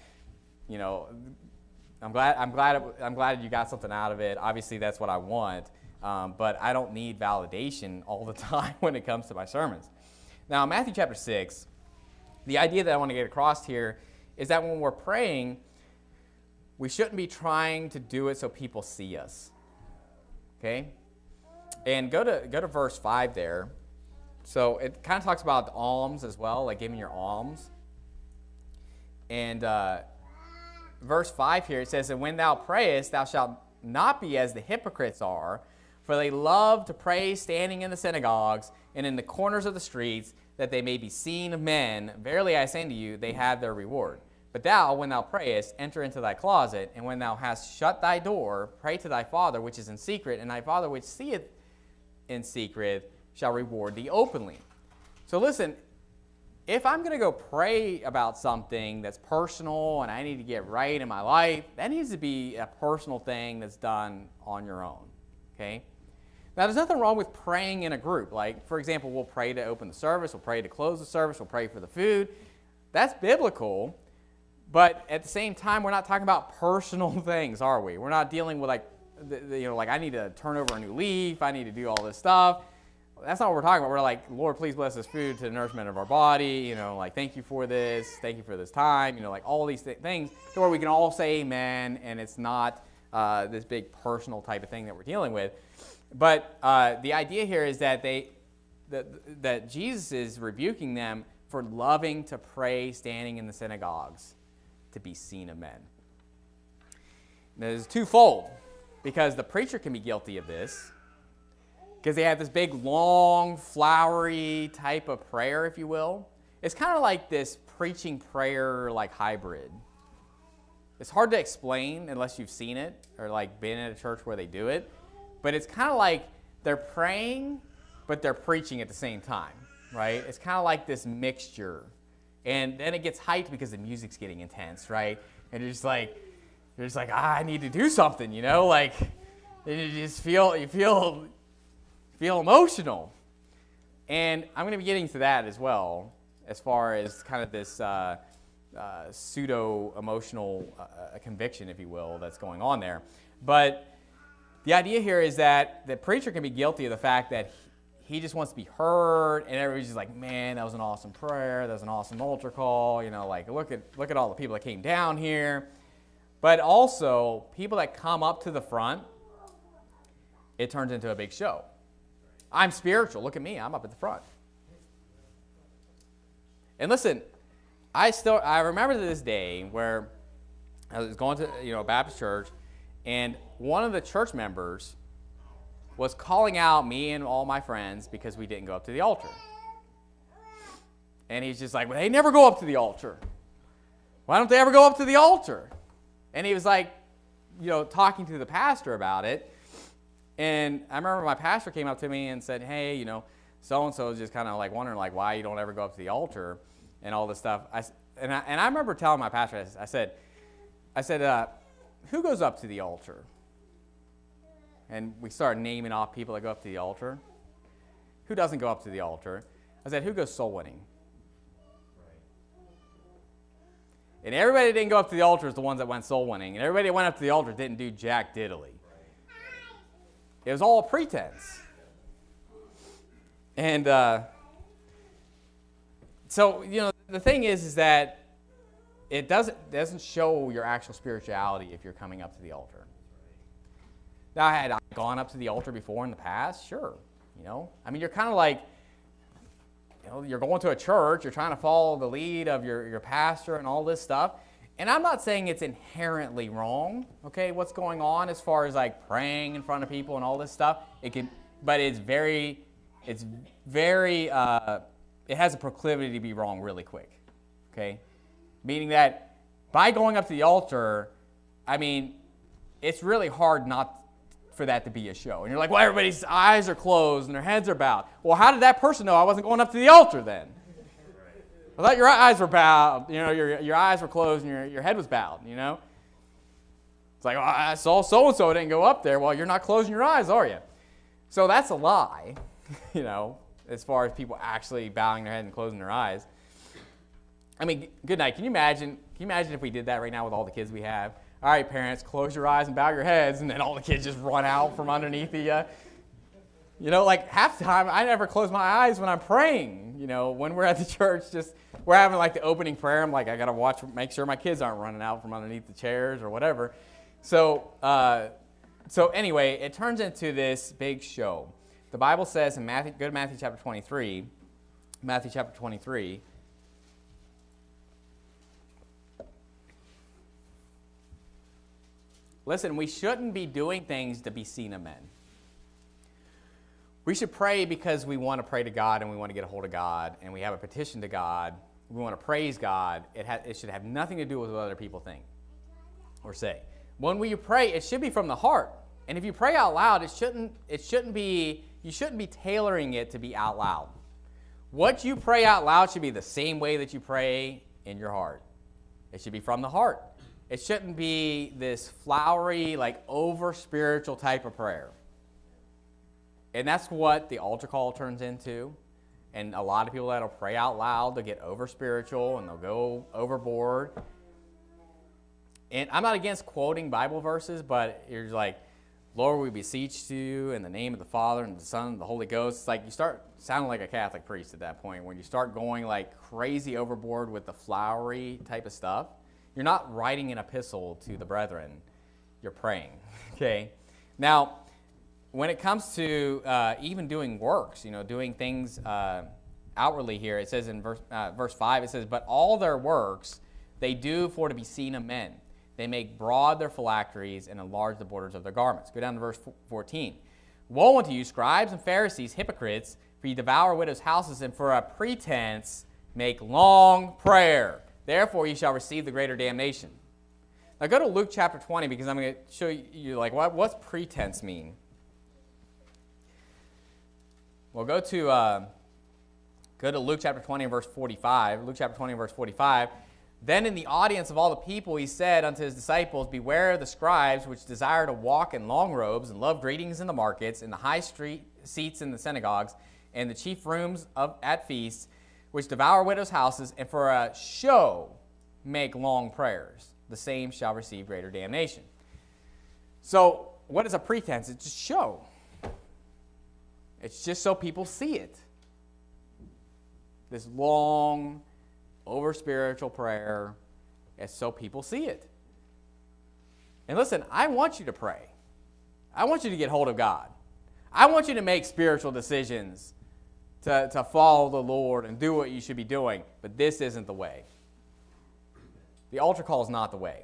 I'm glad you got something out of it. Obviously, that's what I want. But I don't need validation all the time when it comes to my sermons. Now, Matthew chapter 6. The idea that I want to get across here is that when we're praying, we shouldn't be trying to do it so people see us. Okay? And go to verse 5 there. So it kind of talks about alms as well, like giving your alms. And verse 5 here, it says, "And when thou prayest, thou shalt not be as the hypocrites are, for they love to pray standing in the synagogues and in the corners of the streets, that they may be seen of men. Verily I say unto you, they have their reward. But thou, when thou prayest, enter into thy closet, and when thou hast shut thy door, pray to thy Father which is in secret, and thy Father which seeth in secret shall reward thee openly. So listen, if I'm going to go pray about something that's personal and I need to get right in my life, that needs to be a personal thing that's done on your own, okay? Now, there's nothing wrong with praying in a group. Like, for example, we'll pray to open the service, we'll pray to close the service, we'll pray for the food. That's biblical, but at the same time, we're not talking about personal things, are we? We're not dealing with like I need to turn over a new leaf, I need to do all this stuff. That's not what we're talking about. We're like, Lord, please bless this food to the nourishment of our body. Like, thank you for this. Thank you for this time. Like all these things to where we can all say amen, and it's not this big personal type of thing that we're dealing with. But the idea here is that that Jesus is rebuking them for loving to pray standing in the synagogues to be seen of men. Now, it's twofold, because the preacher can be guilty of this, because they have this big, long, flowery type of prayer, if you will. It's kind of like this preaching prayer like hybrid. It's hard to explain unless you've seen it or like been at a church where they do it. But it's kind of like they're praying, but they're preaching at the same time, right? It's kind of like this mixture. And then it gets hyped because the music's getting intense, right? And you're just like, I need to do something, Like, you just feel emotional. And I'm going to be getting to that as well, as far as kind of this pseudo-emotional conviction, if you will, that's going on there. But the idea here is that the preacher can be guilty of the fact that he just wants to be heard, and everybody's just like, man, that was an awesome prayer, that was an awesome altar call, like look at all the people that came down here. But also, people that come up to the front, it turns into a big show. I'm spiritual. Look at me. I'm up at the front. And listen, I remember this day where I was going to a Baptist church, and one of the church members was calling out me and all my friends because we didn't go up to the altar. And he's just like, well, they never go up to the altar. Why don't they ever go up to the altar? And he was like, talking to the pastor about it. And I remember my pastor came up to me and said, hey, so-and-so is just kind of like wondering like why you don't ever go up to the altar and all this stuff. And I remember telling my pastor, I said, who goes up to the altar? And we started naming off people that go up to the altar. Who doesn't go up to the altar? I said, who goes soul winning? And everybody that didn't go up to the altar is the ones that went soul winning. And everybody that went up to the altar didn't do jack diddly. It was all a pretense. And so, the thing is that it doesn't show your actual spirituality if you're coming up to the altar. Now, had I gone up to the altar before in the past? Sure. You're kind of like, you're going to a church, you're trying to follow the lead of your pastor and all this stuff. And I'm not saying it's inherently wrong, okay, what's going on as far as like praying in front of people and all this stuff. But it has a proclivity to be wrong really quick, okay? Meaning that by going up to the altar, it's really hard not for that to be a show. And you're like, well, everybody's eyes are closed and their heads are bowed. Well, how did that person know I wasn't going up to the altar then? I thought your eyes were bowed. Your eyes were closed and your head was bowed, It's like, I saw so-and-so didn't go up there. Well, you're not closing your eyes, are you? So that's a lie, as far as people actually bowing their head and closing their eyes. Good night. Can you imagine if we did that right now with all the kids we have? All right, parents, close your eyes and bow your heads, and then all the kids just run out from underneath the, like half the time, I never close my eyes when I'm praying. When we're at the church, we're having like the opening prayer. I'm like, I got to make sure my kids aren't running out from underneath the chairs or whatever. So anyway, it turns into this big show. The Bible says in Matthew chapter 23, Listen, we shouldn't be doing things to be seen of men. We should pray because we want to pray to God and we want to get a hold of God and we have a petition to God. We want to praise God. It should have nothing to do with what other people think or say. When we pray, it should be from the heart. And if you pray out loud, you shouldn't be tailoring it to be out loud. What you pray out loud should be the same way that you pray in your heart. It should be from the heart. It shouldn't be this flowery, like over-spiritual type of prayer. And that's what the altar call turns into. And a lot of people that'll pray out loud, they'll get over-spiritual and they'll go overboard. And I'm not against quoting Bible verses, but you're like, Lord, we beseech you in the name of the Father and the Son and the Holy Ghost. It's like you start sounding like a Catholic priest at that point when you start going like crazy overboard with the flowery type of stuff. You're not writing an epistle to the brethren. You're praying, okay? Now, when it comes to even doing works, doing things outwardly here, it says in verse 5, it says, but all their works they do for to be seen of men. They make broad their phylacteries and enlarge the borders of their garments. Go down to verse 14. Woe unto you, scribes and Pharisees, hypocrites, for you devour widows' houses, and for a pretense make long prayer. Therefore you shall receive the greater damnation. Now go to Luke chapter 20, because I'm going to show you like what's pretense mean. Well, go to Luke chapter 20 and verse 45. Luke chapter 20 and verse 45. Then in the audience of all the people he said unto his disciples, beware of the scribes which desire to walk in long robes and love greetings in the markets, in the high street seats in the synagogues, and the chief rooms at feasts, which devour widows' houses, and for a show make long prayers. The same shall receive greater damnation. So what is a pretense? It's just show. It's just so people see it. This long, over-spiritual prayer is so people see it. And listen, I want you to pray. I want you to get hold of God. I want you to make spiritual decisions to follow the Lord and do what you should be doing. But this isn't the way. The altar call is not the way.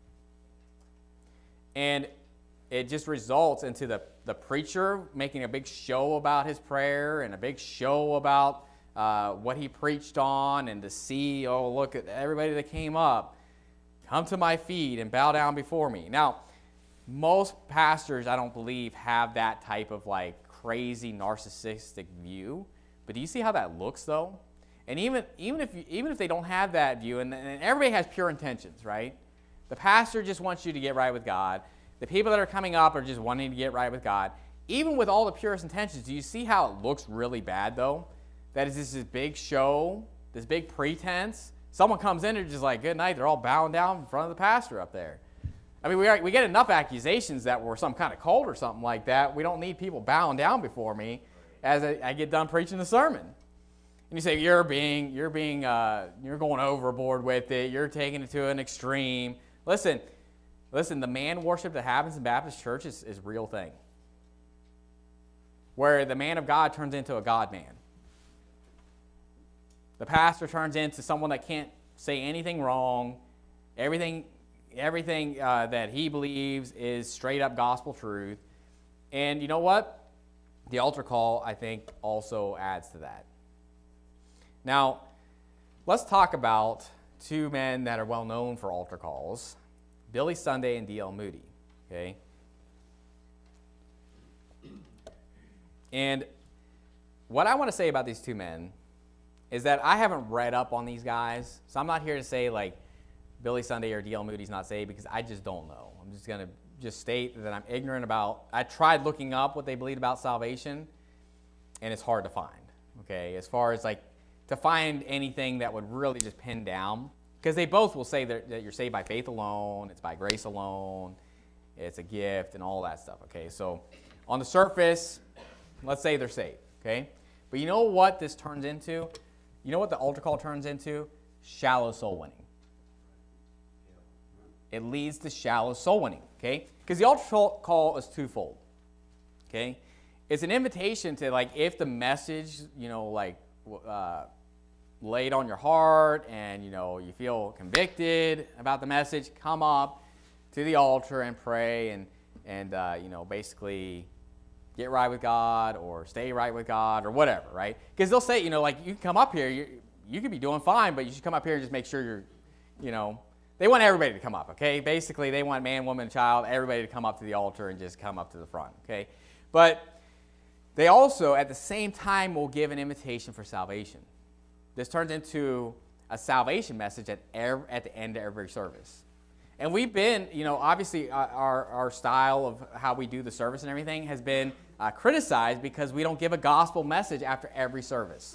And it just results into the preacher making a big show about his prayer and a big show about what he preached on, and to see, oh, look at everybody that came up, come to my feet and bow down before me. Now, most pastors, I don't believe, have that type of like crazy narcissistic view. But do you see how that looks, though? And even if they don't have that view, and everybody has pure intentions, right? The pastor just wants you to get right with God. The people that are coming up are just wanting to get right with God. Even with all the purest intentions, do you see how it looks really bad, though? That is this big show, this big pretense. Someone comes in and just like, good night, they're all bowing down in front of the pastor up there. I mean, we get enough accusations that we're some kind of cult or something like that. We don't need people bowing down before me as I get done preaching the sermon. And you say, you're going overboard with it. You're taking it to an extreme. Listen, the man worship that happens in Baptist church is a real thing. Where the man of God turns into a God man. The pastor turns into someone that can't say anything wrong. Everything that he believes is straight up gospel truth. And you know what? The altar call, I think, also adds to that. Now, let's talk about two men that are well known for altar calls, Billy Sunday and D.L. Moody. Okay? And what I want to say about these two men is that I haven't read up on these guys, so I'm not here to say like Billy Sunday or D.L. Moody's not saved, because I just don't know. I'm just going to state that I'm ignorant about. I tried looking up what they believed about salvation, and it's hard to find. Okay, as far as like to find anything that would really just pin down, because they both will say that you're saved by faith alone, it's by grace alone, it's a gift, and all that stuff. Okay, so on the surface, let's say they're saved. Okay, but you know what this turns into? You know what the altar call turns into? Shallow soul winning. It leads to shallow soul winning, okay? Because the altar call is twofold, okay? It's an invitation to, like, if the message, laid on your heart and, you feel convicted about the message, come up. to the altar and pray and basically get right with God or stay right with God or whatever, right? Because they'll say, like, you can come up here, you could be doing fine, but you should come up here and just make sure you're, they want everybody to come up, okay? Basically, they want man, woman, child, everybody to come up to the altar and just come up to the front, okay? But they also, at the same time, will give an invitation for salvation. This turns into a salvation message at the end of every service. And we've been, obviously our style of how we do the service and everything has been criticized because we don't give a gospel message after every service.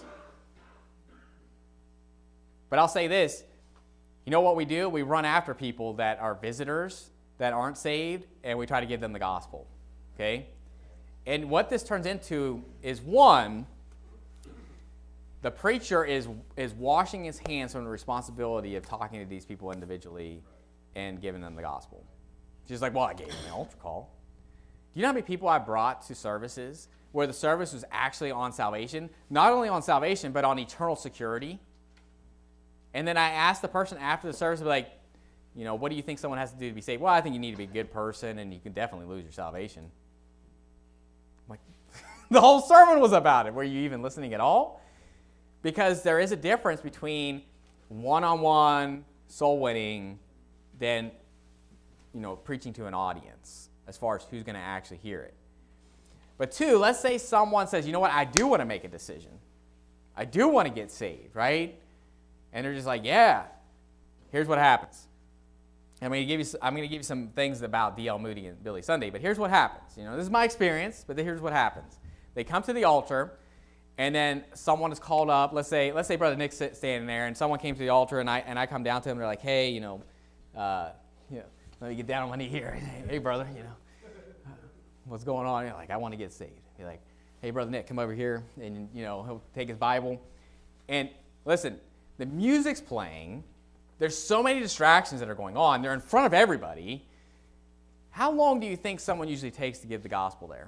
But I'll say this, you know what we do? We run after people that are visitors, that aren't saved, and we try to give them the gospel, okay? And what this turns into is, one, the preacher is washing his hands from the responsibility of talking to these people individually and giving them the gospel. Just like, well, I gave them the altar call. Do you know how many people I brought to services where the service was actually on salvation? Not only on salvation, but on eternal security. And then I asked the person after the service, like, what do you think someone has to do to be saved? Well, I think you need to be a good person, and you can definitely lose your salvation. I'm like, the whole sermon was about it. Were you even listening at all? Because there is a difference between one-on-one soul winning than, preaching to an audience as far as who's going to actually hear it. But two, let's say someone says, you know what, I do want to make a decision. I do want to get saved, right? And they're just like, yeah, here's what happens. I'm going to give you some things about D.L. Moody and Billy Sunday, but here's what happens. This is my experience, but here's what happens. They come to the altar, and then someone is called up. Let's say Brother Nick's standing there, and someone came to the altar, and I come down to him, and they're like, hey, let me get down on my knee here. Hey, brother, what's going on? Like, I want to get saved. Be like, hey, Brother Nick, come over here, and he'll take his Bible, and listen. The music's playing. There's so many distractions that are going on. They're in front of everybody. How long do you think someone usually takes to give the gospel there?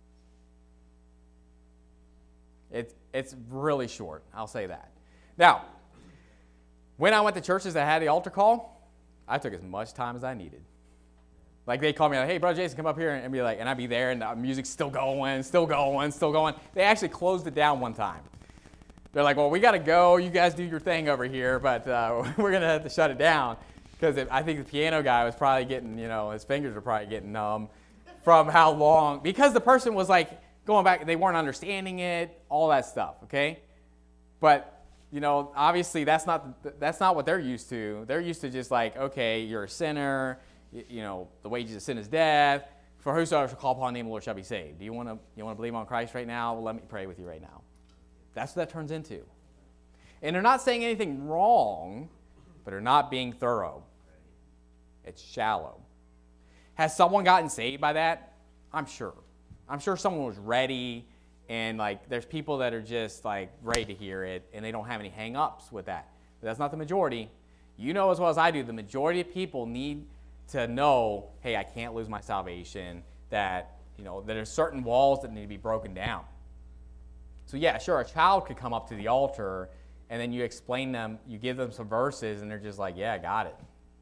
It's really short. I'll say that. Now, when I went to churches that had the altar call, I took as much time as I needed. Like, they call me like, hey, Brother Jason, come up here, and be like, and I'd be there, and the music's still going. They actually closed it down one time. They're like, well, we got to go. You guys do your thing over here, but we're going to have to shut it down because I think the piano guy was probably getting, his fingers were probably getting numb from how long, because the person was like going back, they weren't understanding it, all that stuff, okay? But, obviously that's not what they're used to. They're used to just like, okay, you're a sinner, the wages of sin is death. For whosoever shall call upon the name of the Lord shall be saved. Do you want to believe on Christ right now? Well, let me pray with you right now. That's what that turns into. And they're not saying anything wrong, but they're not being thorough. It's shallow. Has someone gotten saved by that? I'm sure. I'm sure someone was ready, and there's people that are just ready to hear it, and they don't have any hang-ups with that. But that's not the majority. You know as well as I do, the majority of people need to know, hey, I can't lose my salvation, that there are certain walls that need to be broken down. So yeah, sure, a child could come up to the altar, and then you explain them, you give them some verses, and they're just like, yeah, I got it.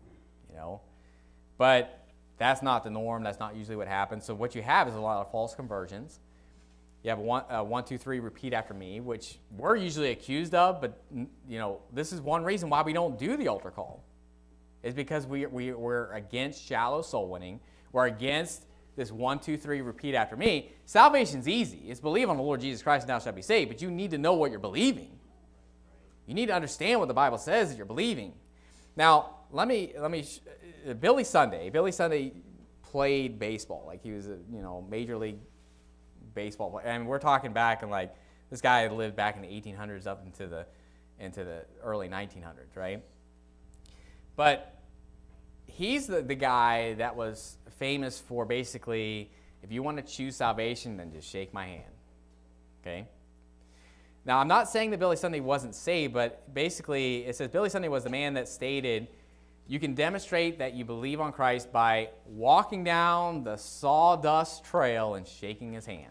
But that's not the norm. That's not usually what happens. So what you have is a lot of false conversions. You have 1, 2, 3, repeat after me, which we're usually accused of, but this is one reason why we don't do the altar call. Is because we're against shallow soul winning. We're against this 1, 2, 3, repeat after me. Salvation's easy. It's believe on the Lord Jesus Christ and thou shalt be saved, but you need to know what you're believing. You need to understand what the Bible says that you're believing. Now, Billy Sunday played baseball. Like, he was a major league baseball player. And we're talking back and this guy lived back in the 1800s up into the early 1900s, right? But he's the guy that was famous for basically, if you want to choose salvation, then just shake my hand, okay? Now, I'm not saying that Billy Sunday wasn't saved, but basically it says Billy Sunday was the man that stated, you can demonstrate that you believe on Christ by walking down the sawdust trail and shaking his hand.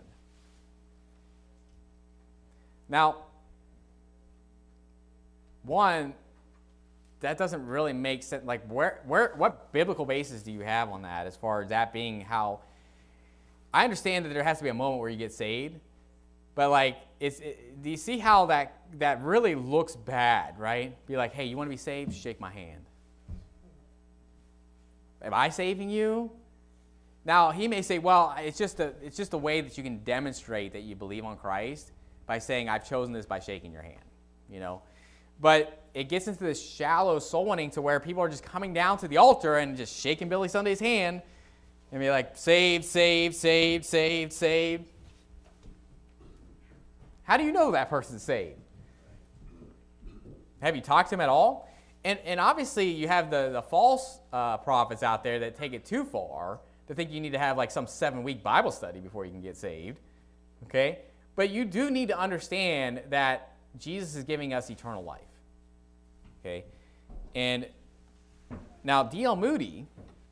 Now, one, that doesn't really make sense. Like, what biblical basis do you have on that as far as that being how? I understand that there has to be a moment where you get saved, but like, do you see how that really looks bad, right? Be like, hey, you want to be saved? Shake my hand. Am I saving you? Now, he may say, well, it's just a way that you can demonstrate that you believe on Christ by saying, I've chosen this by shaking your hand, you know. But it gets into this shallow soul winning to where people are just coming down to the altar and just shaking Billy Sunday's hand and be like, saved, saved, saved, saved, saved. How do you know that person's saved? Have you talked to him at all? And obviously you have the false prophets out there that take it too far to think you need to have like some 7-week Bible study before you can get saved. Okay? But you do need to understand that Jesus is giving us eternal life. Okay? And now D.L. Moody,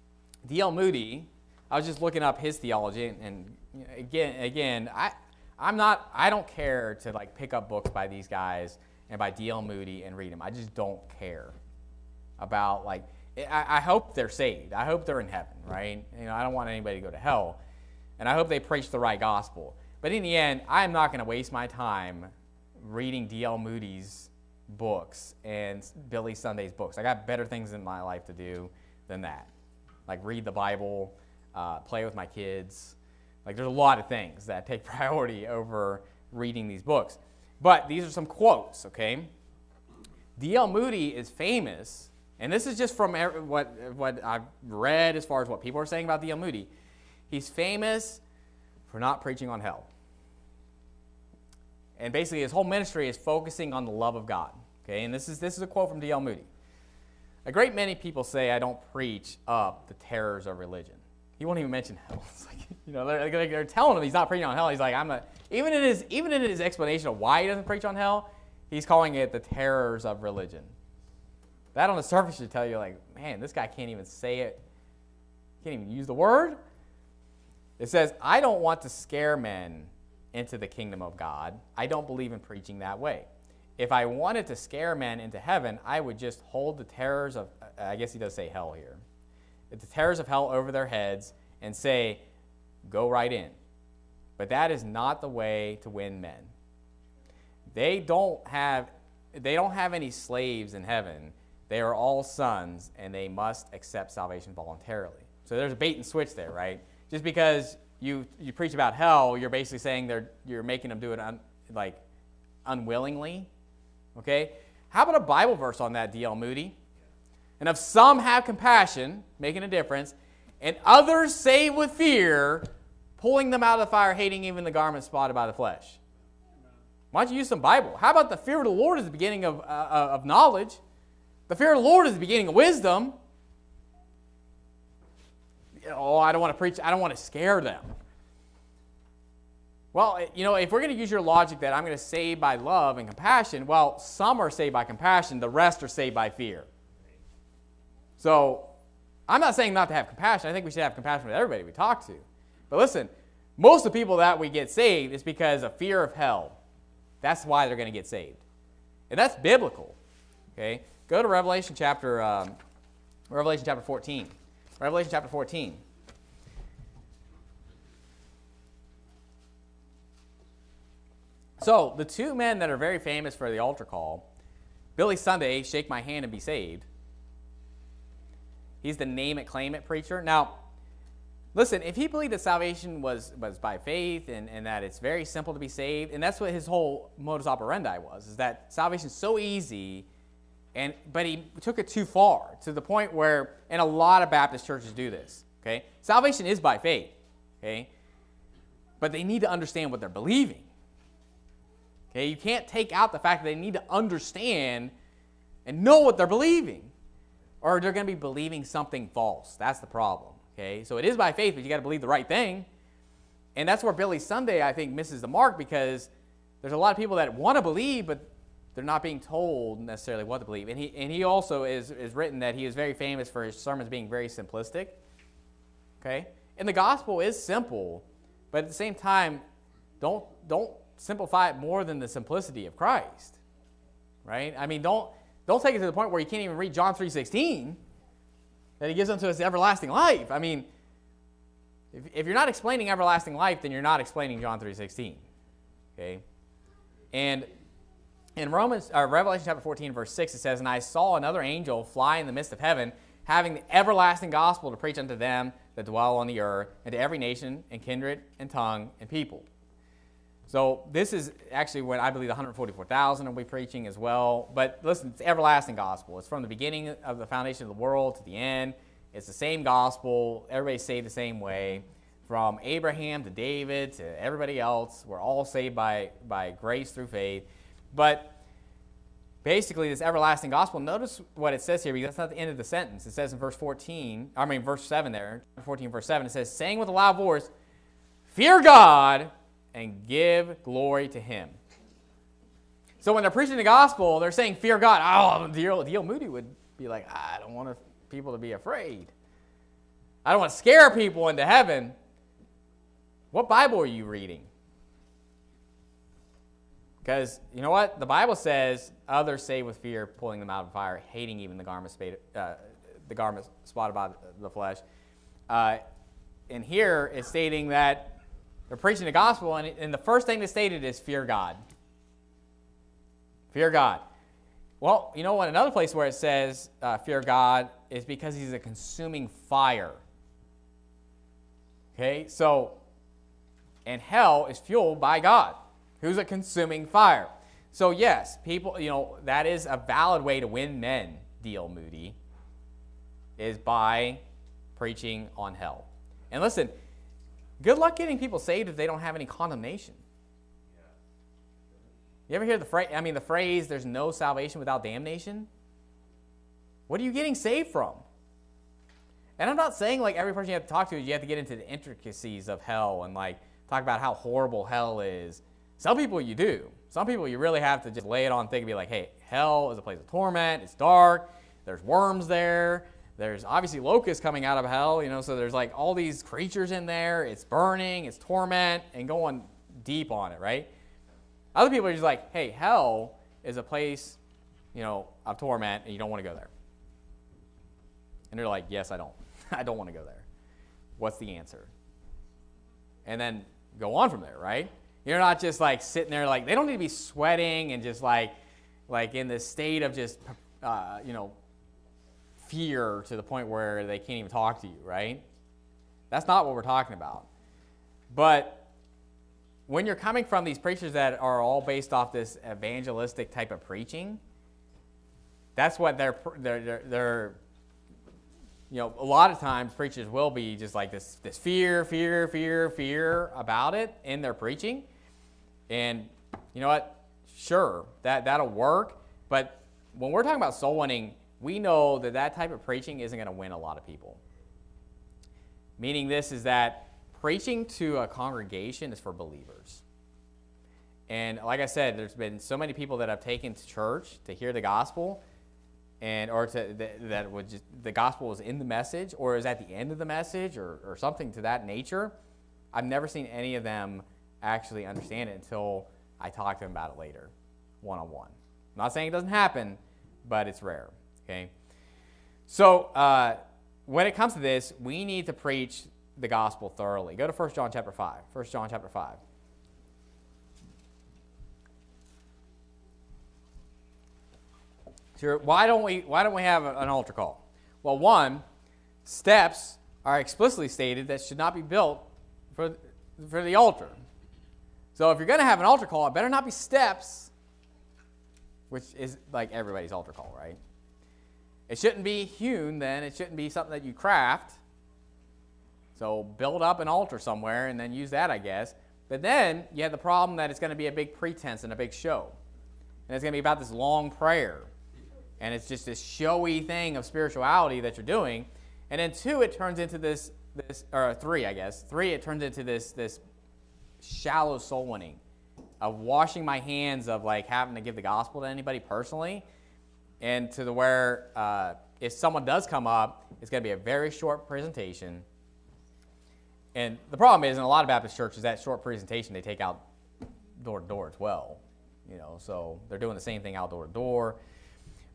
I was just looking up his theology, and again, I don't care to like pick up books by these guys and by D.L. Moody and read them. I just don't care about like, I hope they're saved. I hope they're in heaven, right? You know, I don't want anybody to go to hell, and I hope they preach the right gospel. But in the end, I'm not going to waste my time reading D.L. Moody's books and Billy Sunday's books. I got better things in my life to do than that, like read the Bible, play with my kids. Like, there's a lot of things that take priority over reading these books. But these are some quotes, okay? D.L. Moody is famous, and this is just from what I've read as far as what people are saying about D.L. Moody. He's famous for not preaching on hell. And basically his whole ministry is focusing on the love of God. Okay, and this is a quote from D.L. Moody. A great many people say I don't preach up the terrors of religion. He won't even mention hell. It's like, you know, they're telling him he's not preaching on hell. He's like, even in his explanation of why he doesn't preach on hell, he's calling it the terrors of religion. That on the surface should tell you, like, man, this guy can't even say it. Can't even use the word. It says, I don't want to scare men into the kingdom of God. I don't believe in preaching that way. If I wanted to scare men into heaven, I would just hold the terrors of, I guess he does say hell here, the terrors of hell over their heads and say, go right in. But that is not the way to win men. They don't have any slaves in heaven. They are all sons, and they must accept salvation voluntarily. So there's a bait and switch there, right? Just because you preach about hell, you're basically saying you're making them do it unwillingly. Okay? How about a Bible verse on that, D.L. Moody? And if some have compassion, making a difference, and others save with fear, pulling them out of the fire, hating even the garment spotted by the flesh. Why don't you use some Bible? How about the fear of the Lord is the beginning of knowledge? The fear of the Lord is the beginning of wisdom. Oh, I don't want to preach. I don't want to scare them. Well, you know, if we're going to use your logic that I'm going to save by love and compassion, well, some are saved by compassion. The rest are saved by fear. So I'm not saying not to have compassion. I think we should have compassion with everybody we talk to. But listen, most of the people that we get saved is because of fear of hell. That's why they're going to get saved. And that's biblical. Okay? Go to Revelation chapter 14. Revelation chapter 14. So, the two men that are very famous for the altar call, Billy Sunday, shake my hand and be saved. He's the name it, claim it preacher. Now, listen, if he believed that salvation was by faith and that it's very simple to be saved, and that's what his whole modus operandi was, is that salvation's so easy, but he took it too far to the point where, and a lot of Baptist churches do this, okay? Salvation is by faith, okay? But they need to understand what they're believing. Okay, you can't take out the fact that they need to understand and know what they're believing, or they're going to be believing something false. That's the problem. Okay, so it is by faith, but you got to believe the right thing, and that's where Billy Sunday, I think, misses the mark, because there's a lot of people that want to believe, but they're not being told necessarily what to believe. And he also is written that he is very famous for his sermons being very simplistic. Okay, and the gospel is simple, but at the same time, don't simplify it more than the simplicity of Christ, right? I mean, don't Don't take it to the point where you can't even read John 3:16, that he gives unto us everlasting life. I mean, if you're not explaining everlasting life, then you're not explaining John 3:16. Okay? And in Revelation chapter 14, verse 6, it says, "And I saw another angel fly in the midst of heaven, having the everlasting gospel to preach unto them that dwell on the earth, and to every nation, and kindred, and tongue, and people." So this is actually what I believe the 144,000 will be preaching as well. But listen, it's everlasting gospel. It's from the beginning of the foundation of the world to the end. It's the same gospel. Everybody's saved the same way. From Abraham to David to everybody else, we're all saved by grace through faith. But basically, this everlasting gospel, notice what it says here, because that's not the end of the sentence. It says in verse 7 there, 14, verse 7, it says, "Saying with a loud voice, fear God and give glory to him." So when they're preaching the gospel, they're saying, fear God. Oh, D.L. Moody would be like, I don't want people to be afraid. I don't want to scare people into heaven. What Bible are you reading? Because you know what? The Bible says, others say with fear, pulling them out of fire, hating even the garment spotted by the flesh. And here it's stating that they're preaching the gospel, and the first thing that's stated is fear God. Fear God. Well, you know what? Another place where it says fear God is because he's a consuming fire. Okay, so, and hell is fueled by God, who's a consuming fire. So yes, people, that is a valid way to win men, D.L. Moody, is by preaching on hell. And listen, good luck getting people saved if they don't have any condemnation. You ever hear the phrase, there's no salvation without damnation? What are you getting saved from? And I'm not saying like every person you have to talk to, you have to get into the intricacies of hell and like talk about how horrible hell is. Some people you do. Some people you really have to just lay it on thick and be like, hey, hell is a place of torment. It's dark. There's worms there. There's obviously locusts coming out of hell, so there's like all these creatures in there. It's burning, it's torment, and going deep on it, right? Other people are just like, hey, hell is a place, of torment, and you don't want to go there. And they're like, yes, I don't. I don't want to go there. What's the answer? And then go on from there, right? You're not just like sitting there like, they don't need to be sweating and just like in this state of just, fear to the point where they can't even talk to you, right? That's not what we're talking about. But when you're coming from these preachers that are all based off this evangelistic type of preaching, that's what they're a lot of times preachers will be just like this fear about it in their preaching. And you know what? Sure, that'll work. But when we're talking about soul winning, we know that type of preaching isn't going to win a lot of people. Meaning this is that preaching to a congregation is for believers. And like I said, there's been so many people that have taken to church to hear the gospel, the gospel is in the message or is at the end of the message or something to that nature. I've never seen any of them actually understand it until I talk to them about it later, one-on-one. I'm not saying it doesn't happen, but it's rare. Okay, so when it comes to this, we need to preach the gospel thoroughly. Go to 1 John chapter 5. 1 John chapter 5. So why don't we have an altar call? Well, one, steps are explicitly stated that should not be built for the altar. So if you're going to have an altar call, it better not be steps, which is like everybody's altar call, right? It shouldn't be hewn then. It shouldn't be something that you craft. So build up an altar somewhere and then use that, I guess. But then you have the problem that it's going to be a big pretense and a big show. And it's going to be about this long prayer. And it's just this showy thing of spirituality that you're doing. And then 2, it turns into this or 3, I guess. 3, it turns into this shallow soul winning of washing my hands of like having to give the gospel to anybody personally. And to the where if someone does come up, it's going to be a very short presentation. And the problem is in a lot of Baptist churches, that short presentation they take out door to door as well. So they're doing the same thing out door to door.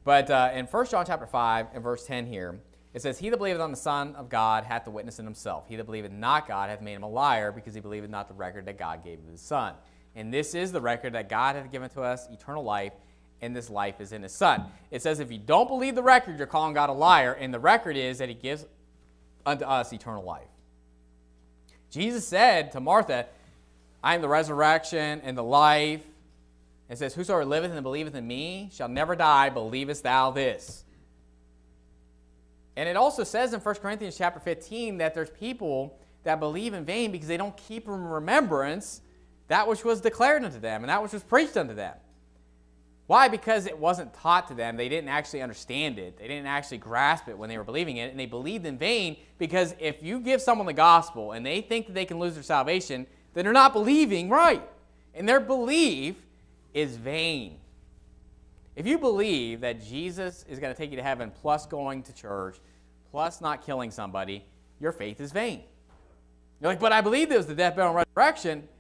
But in 1 John chapter 5 and verse 10 here, it says, He that believeth on the Son of God hath the witness in himself. He that believeth not God hath made him a liar, because he believeth not the record that God gave of his Son. And this is the record that God hath given to us, eternal life, and this life is in his Son. It says if you don't believe the record, you're calling God a liar, and the record is that he gives unto us eternal life. Jesus said to Martha, I am the resurrection and the life. It says, Whosoever liveth and believeth in me shall never die. Believest thou this? And it also says in 1 Corinthians chapter 15 that there's people that believe in vain because they don't keep in remembrance that which was declared unto them and that which was preached unto them. Why? Because it wasn't taught to them. They didn't actually understand it. They didn't actually grasp it when they were believing it, and they believed in vain, because if you give someone the gospel and they think that they can lose their salvation, then they're not believing right. And their belief is vain. If you believe that Jesus is going to take you to heaven plus going to church, plus not killing somebody, your faith is vain. You're like, but I believe there was the death, burial, and resurrection.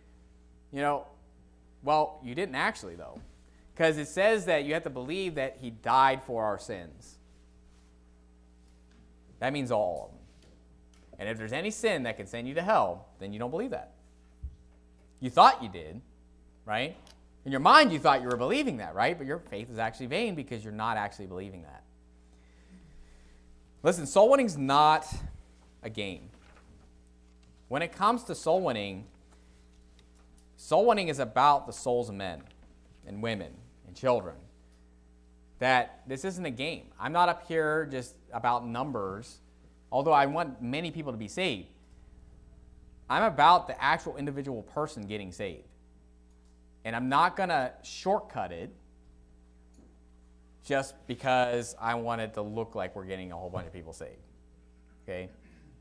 Well, you didn't actually, though. Because it says that you have to believe that he died for our sins. That means all of them. And if there's any sin that can send you to hell, then you don't believe that. You thought you did, right? In your mind, you thought you were believing that, right? But your faith is actually vain because you're not actually believing that. Listen, soul winning's not a game. When it comes to soul winning is about the souls of men and women and children. That this isn't a game. I'm not up here just about numbers, although I want many people to be saved. I'm about the actual individual person getting saved. And I'm not going to shortcut it just because I want it to look like we're getting a whole bunch of people saved. Okay?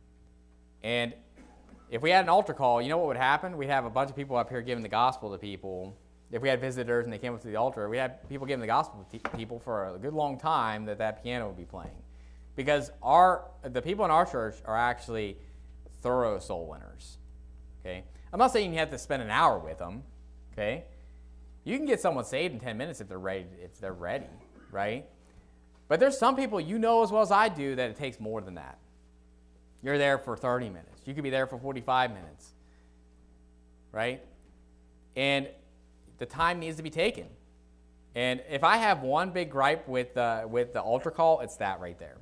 And if we had an altar call, you know what would happen? We'd have a bunch of people up here giving the gospel to people. If we had visitors and they came up to the altar, we had people giving the gospel to people for a good long time that piano would be playing. Because the people in our church are actually thorough soul winners. Okay? I'm not saying you have to spend an hour with them. Okay? You can get someone saved in 10 minutes if they're ready, right? But there's some people, you know as well as I do, that it takes more than that. You're there for 30 minutes. You could be there for 45 minutes, right? And the time needs to be taken. And if I have one big gripe with the altar call, it's that right there,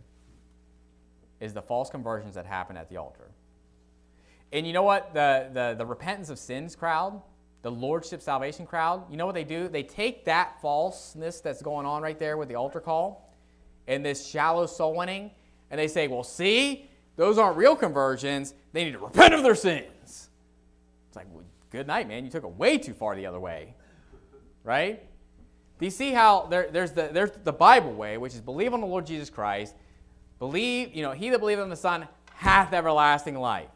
is the false conversions that happen at the altar. And you know what? The repentance of sins crowd, the lordship salvation crowd, you know what they do? They take that falseness that's going on right there with the altar call and this shallow soul winning, and they say, well, see, those aren't real conversions. They need to repent of their sins. It's like, well, good night, man. You took it way too far the other way, right? Do you see how there's the Bible way, which is believe on the Lord Jesus Christ, believe, he that believeth on the Son hath everlasting life.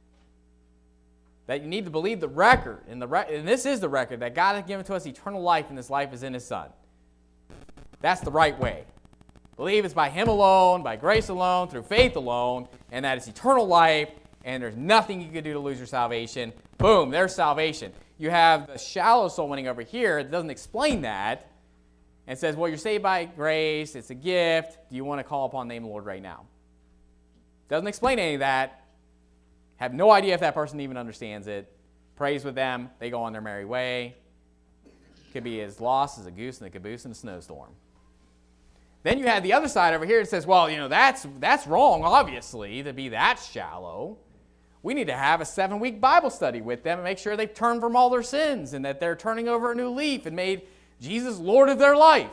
That you need to believe the record, and this is the record, that God hath given to us eternal life, and this life is in his Son. That's the right way. Believe it's by him alone, by grace alone, through faith alone, and that it's eternal life, and there's nothing you can do to lose your salvation. Boom, there's salvation. You have the shallow soul winning over here that doesn't explain that, and says, well, you're saved by grace, it's a gift, do you want to call upon the name of the Lord right now? Doesn't explain any of that. Have no idea if that person even understands it. Prays with them, they go on their merry way. Could be as lost as a goose in the caboose in a snowstorm. Then you have the other side over here that says, well, that's wrong, obviously, to be that shallow. We need to have a 7-week Bible study with them and make sure they've turned from all their sins and that they're turning over a new leaf and made Jesus Lord of their life.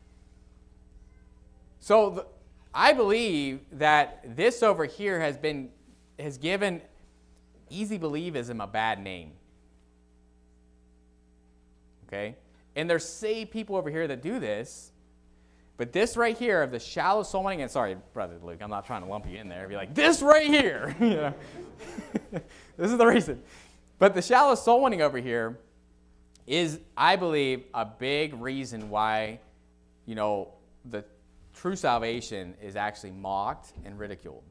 So I believe that this over here has given easy believism a bad name. Okay? And there's saved people over here that do this. But this right here of the shallow soul winning, and sorry, Brother Luke, I'm not trying to lump you in there. Be like, this right here. This is the reason. But the shallow soul winning over here is, I believe, a big reason why, the true salvation is actually mocked and ridiculed.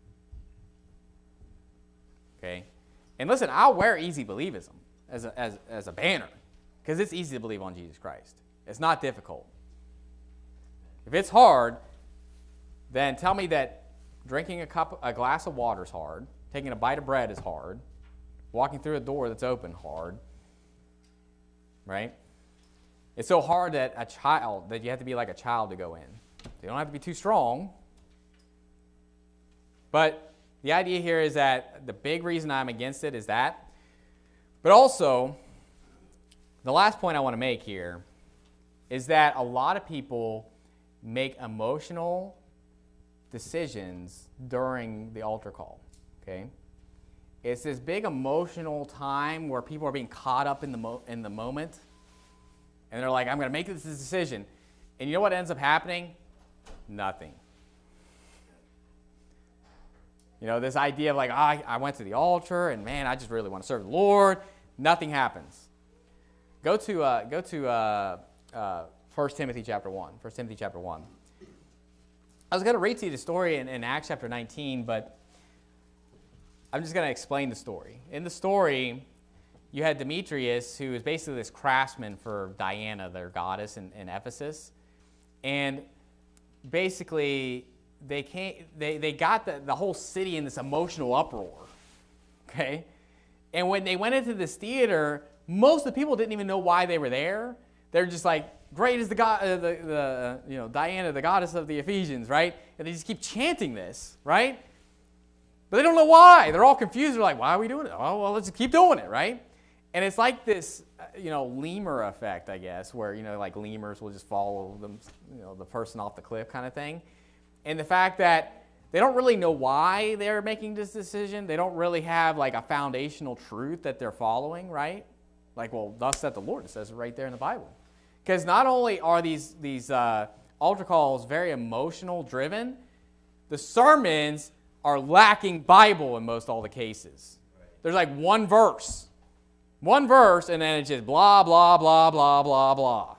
Okay? And listen, I'll wear easy believism as a banner because it's easy to believe on Jesus Christ. It's not difficult. If it's hard, then tell me that drinking a glass of water is hard, taking a bite of bread is hard, walking through a door that's open hard, right? It's so hard that you have to be like a child to go in. You don't have to be too strong. But the idea here is that the big reason I'm against it is that. But also, the last point I want to make here is that a lot of people make emotional decisions during the altar call, okay? It's this big emotional time where people are being caught up in the moment, and they're like, I'm going to make this decision. And you know what ends up happening? Nothing. You know, this idea of like, I went to the altar, and man, I just really want to serve the Lord. Nothing happens. Go to 1 Timothy chapter 1. 1 Timothy chapter 1. I was going to read to you the story in Acts chapter 19, but I'm just going to explain the story. In the story, you had Demetrius, who is basically this craftsman for Diana, their goddess in Ephesus. And basically, they got the whole city in this emotional uproar. Okay? And when they went into this theater, most of the people didn't even know why they were there. They're just like, great is the Diana, the goddess of the Ephesians, right? And they just keep chanting this, right? But they don't know why. They're all confused. They're like, why are we doing it? Oh, well, let's just keep doing it, right? And it's like this, lemur effect, I guess, where, like lemurs will just follow them, the person off the cliff kind of thing. And the fact that they don't really know why they're making this decision. They don't really have like a foundational truth that they're following, right? Like, well, thus saith the Lord. It says it right there in the Bible. Because not only are these altar calls very emotional driven, the sermons are lacking Bible in most all the cases. There's like one verse, and then it's just blah, blah, blah, blah, blah, blah.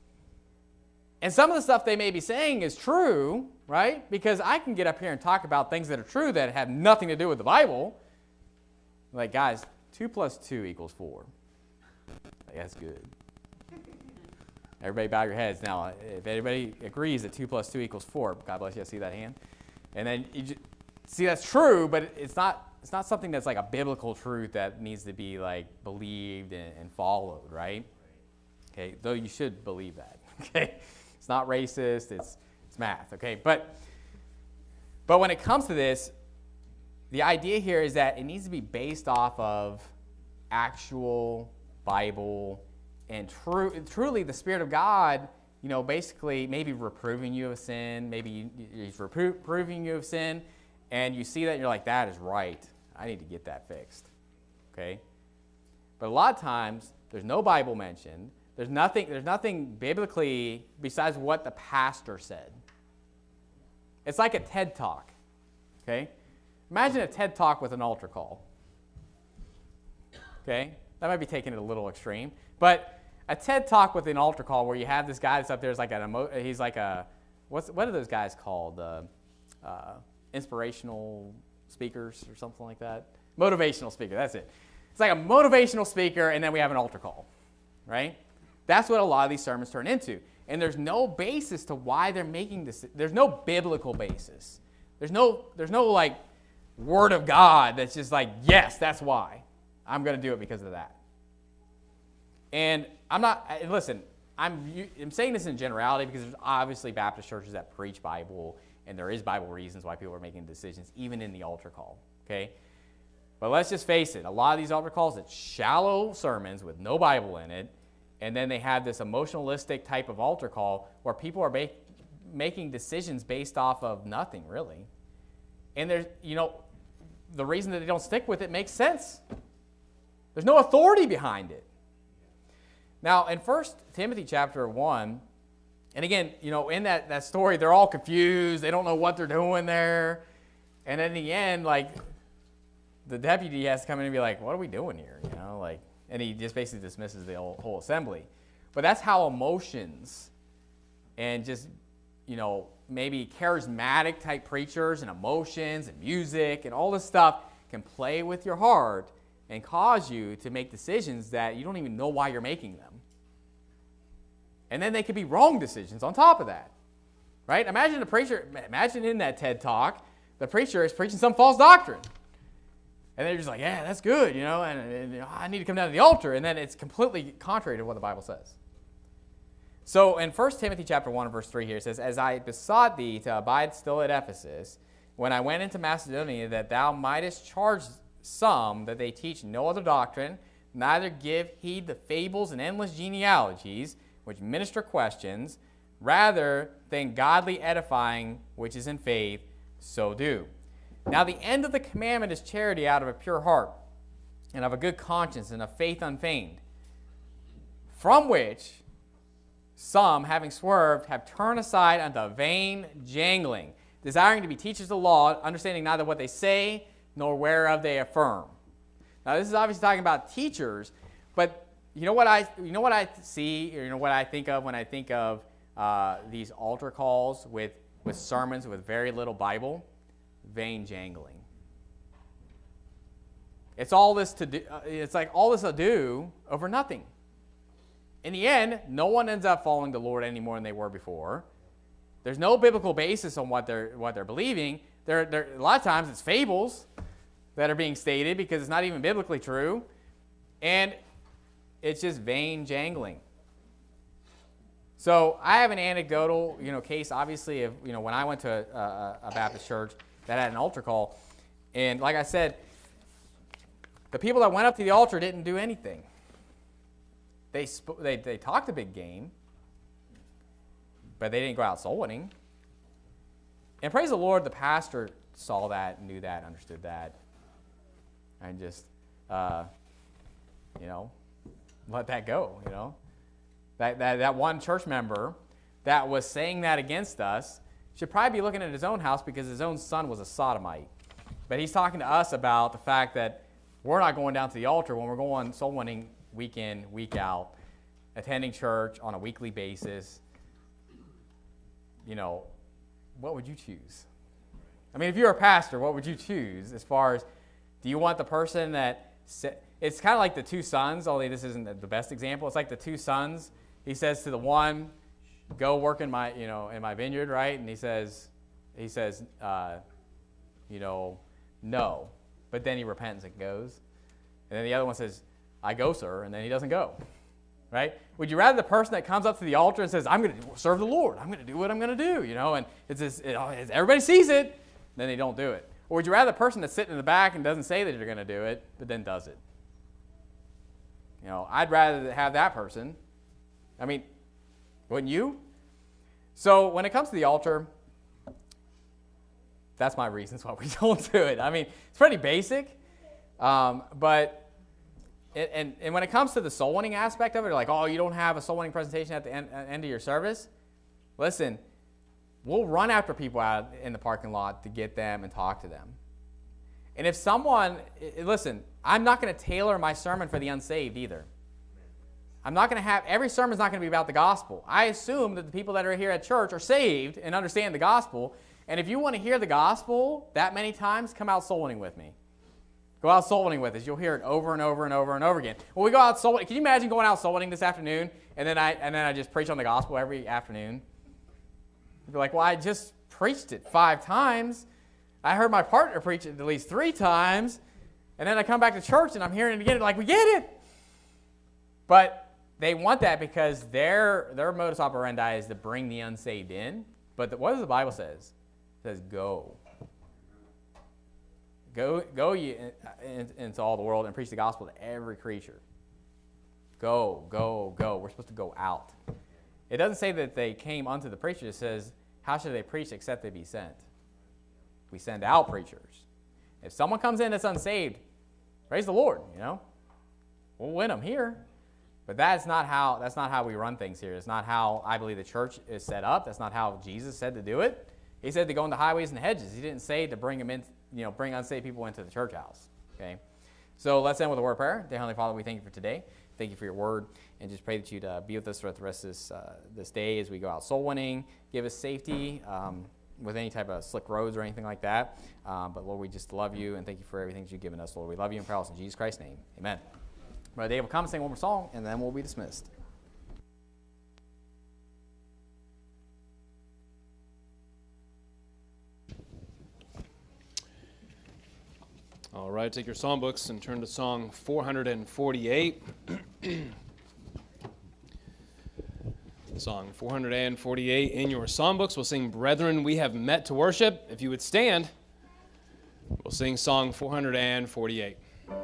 And some of the stuff they may be saying is true, right? Because I can get up here and talk about things that are true that have nothing to do with the Bible. Like, guys, 2 + 2 = 4. Like, that's good. Everybody bow your heads. Now, if anybody agrees that 2 + 2 = 4, God bless you, I see that hand. And then, see, that's true, but it's not something that's like a biblical truth that needs to be like believed and followed, right? Okay, though you should believe that, okay? It's not racist, it's math, okay? But when it comes to this, the idea here is that it needs to be based off of actual Bible and truly the Spirit of God, basically maybe reproving you of sin, maybe He's reproving you of sin, and you see that and you're like, that is right. I need to get that fixed, okay? But a lot of times, there's no Bible mentioned. There's nothing biblically besides what the pastor said. It's like a TED Talk, okay? Imagine a TED Talk with an altar call, okay? That might be taking it a little extreme, but a TED Talk with an altar call where you have this guy that's up there, he's like a, what are those guys called? Inspirational speakers or something like that? Motivational speaker, that's it. It's like a motivational speaker, and then we have an altar call, right? That's what a lot of these sermons turn into. And there's no basis to why they're making this. There's no biblical basis. There's no like word of God that's just like, yes, that's why. I'm going to do it because of that. And listen, I'm saying this in generality because there's obviously Baptist churches that preach Bible, and there is Bible reasons why people are making decisions, even in the altar call, okay? But let's just face it, a lot of these altar calls, it's shallow sermons with no Bible in it, and then they have this emotionalistic type of altar call where people are making decisions based off of nothing, really. And there's, the reason that they don't stick with it makes sense. There's no authority behind it. Now, in 1 Timothy chapter 1, and again, in that story, they're all confused. They don't know what they're doing there. And in the end, like, the deputy has to come in and be like, what are we doing here? And he just basically dismisses the whole assembly. But that's how emotions and just, maybe charismatic type preachers and emotions and music and all this stuff can play with your heart and cause you to make decisions that you don't even know why you're making them. And then they could be wrong decisions on top of that. right? Imagine in that TED Talk, the preacher is preaching some false doctrine. And they're just like, yeah, that's good, and I need to come down to the altar. And then it's completely contrary to what the Bible says. So in 1 Timothy chapter 1, verse 3 here, it says, as I besought thee to abide still at Ephesus, when I went into Macedonia, that thou mightest charge some that they teach no other doctrine, neither give heed to fables and endless genealogies, which minister questions, rather than godly edifying, which is in faith, so do. Now the end of the commandment is charity out of a pure heart, and of a good conscience, and of faith unfeigned, from which some, having swerved, have turned aside unto vain jangling, desiring to be teachers of the law, understanding neither what they say nor whereof they affirm. Now this is obviously talking about teachers, but you know what I see, or what I think of when I think of these altar calls with sermons with very little Bible? Vain jangling. It's all this to do. It's like all this ado over nothing. In the end, no one ends up following the Lord any more than they were before. There's no biblical basis on what they're believing. A lot of times it's fables that are being stated because it's not even biblically true, and it's just vain jangling. So I have an anecdotal, case, obviously, of when I went to a Baptist church that had an altar call, and like I said, the people that went up to the altar didn't do anything. They talked a big game, but they didn't go out soul winning. And praise the Lord, the pastor saw that, knew that, understood that, and just, let that go. That one church member that was saying that against us should probably be looking at his own house because his own son was a sodomite. But he's talking to us about the fact that we're not going down to the altar when we're going soul winning week in, week out, attending church on a weekly basis. What would you choose? I mean, if you're a pastor, what would you choose as far as, do you want the person that, it's kind of like the two sons, although this isn't the best example. It's like the two sons. He says to the one, go work in my, in my vineyard, right? And he says, no. But then he repents and goes. And then the other one says, I go, sir, and then he doesn't go, right? Would you rather the person that comes up to the altar and says, I'm going to serve the Lord, I'm going to do what I'm going to do, and everybody sees it, then they don't do it? Or would you rather the person that's sitting in the back and doesn't say that you're going to do it, but then does it? I'd rather have that person. I mean, wouldn't you? So when it comes to the altar, that's my reasons why we don't do it. I mean, it's pretty basic, but when it comes to the soul winning aspect of it, like, oh, you don't have a soul winning presentation at the end of your service. Listen, we'll run after people out in the parking lot to get them and talk to them. And if someone, listen, I'm not going to tailor my sermon for the unsaved either. I'm not going to have, every sermon's not going to be about the gospel. I assume that the people that are here at church are saved and understand the gospel. And if you want to hear the gospel that many times, come out soul winning with me. Go out soul winning with us. You'll hear it over and over and over and over again. When we go out soul winning, can you imagine going out soul winning this afternoon and then I just preach on the gospel every afternoon? You'd be like, well, I just preached it 5 times. I heard my partner preach it at least 3 times. And then I come back to church and I'm hearing it again. Like, we get it. But they want that because their modus operandi is to bring the unsaved in. But what does the Bible says? It says, go. Go ye into all the world and preach the gospel to every creature. Go, go, go. We're supposed to go out. It doesn't say that they came unto the preacher. It says, how should they preach except they be sent? We send out preachers. If someone comes in that's unsaved, praise the Lord, We'll win them here. But that's not how we run things here. It's not how I believe the church is set up. That's not how Jesus said to do it. He said to go into highways and hedges. He didn't say to bring them in, bring unsaved people into the church house. Okay? So let's end with a word of prayer. Dear Heavenly Father, we thank you for today. Thank you for your word, and just pray that you'd be with us throughout the rest of this day as we go out soul winning. Give us safety with any type of slick roads or anything like that. But Lord, we just love you and thank you for everything that you've given us, Lord. We love you and pray in Jesus Christ's name. Amen. Brother Dave will come and sing one more song, and then we'll be dismissed. All right, take your songbooks and turn to Song 448. Song 448 in your songbooks. We'll sing Brethren, We Have Met to Worship. If you would stand, we'll sing Song 448.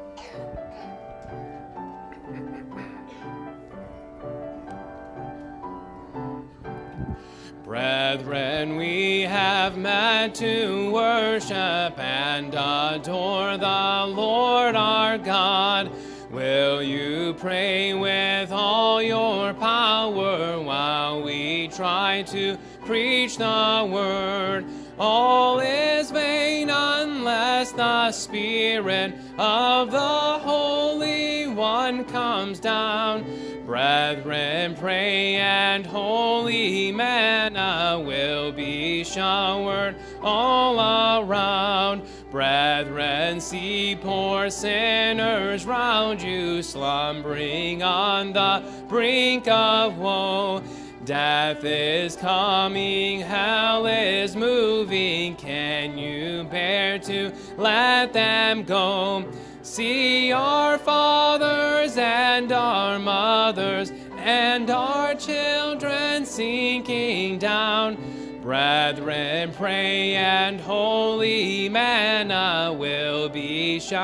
Brethren, we have met to worship and adore the Lord our God. Will you pray with all your power while we try to preach the word? All is vain unless the Spirit of the Holy One comes down. Brethren, pray and holy manna will be showered all around. Brethren, see poor sinners round you slumbering on the brink of woe. Death is coming, hell is moving. Can you bear to let them go? See our fathers and our mothers and our children sinking down. Brethren, pray and holy manna will be showered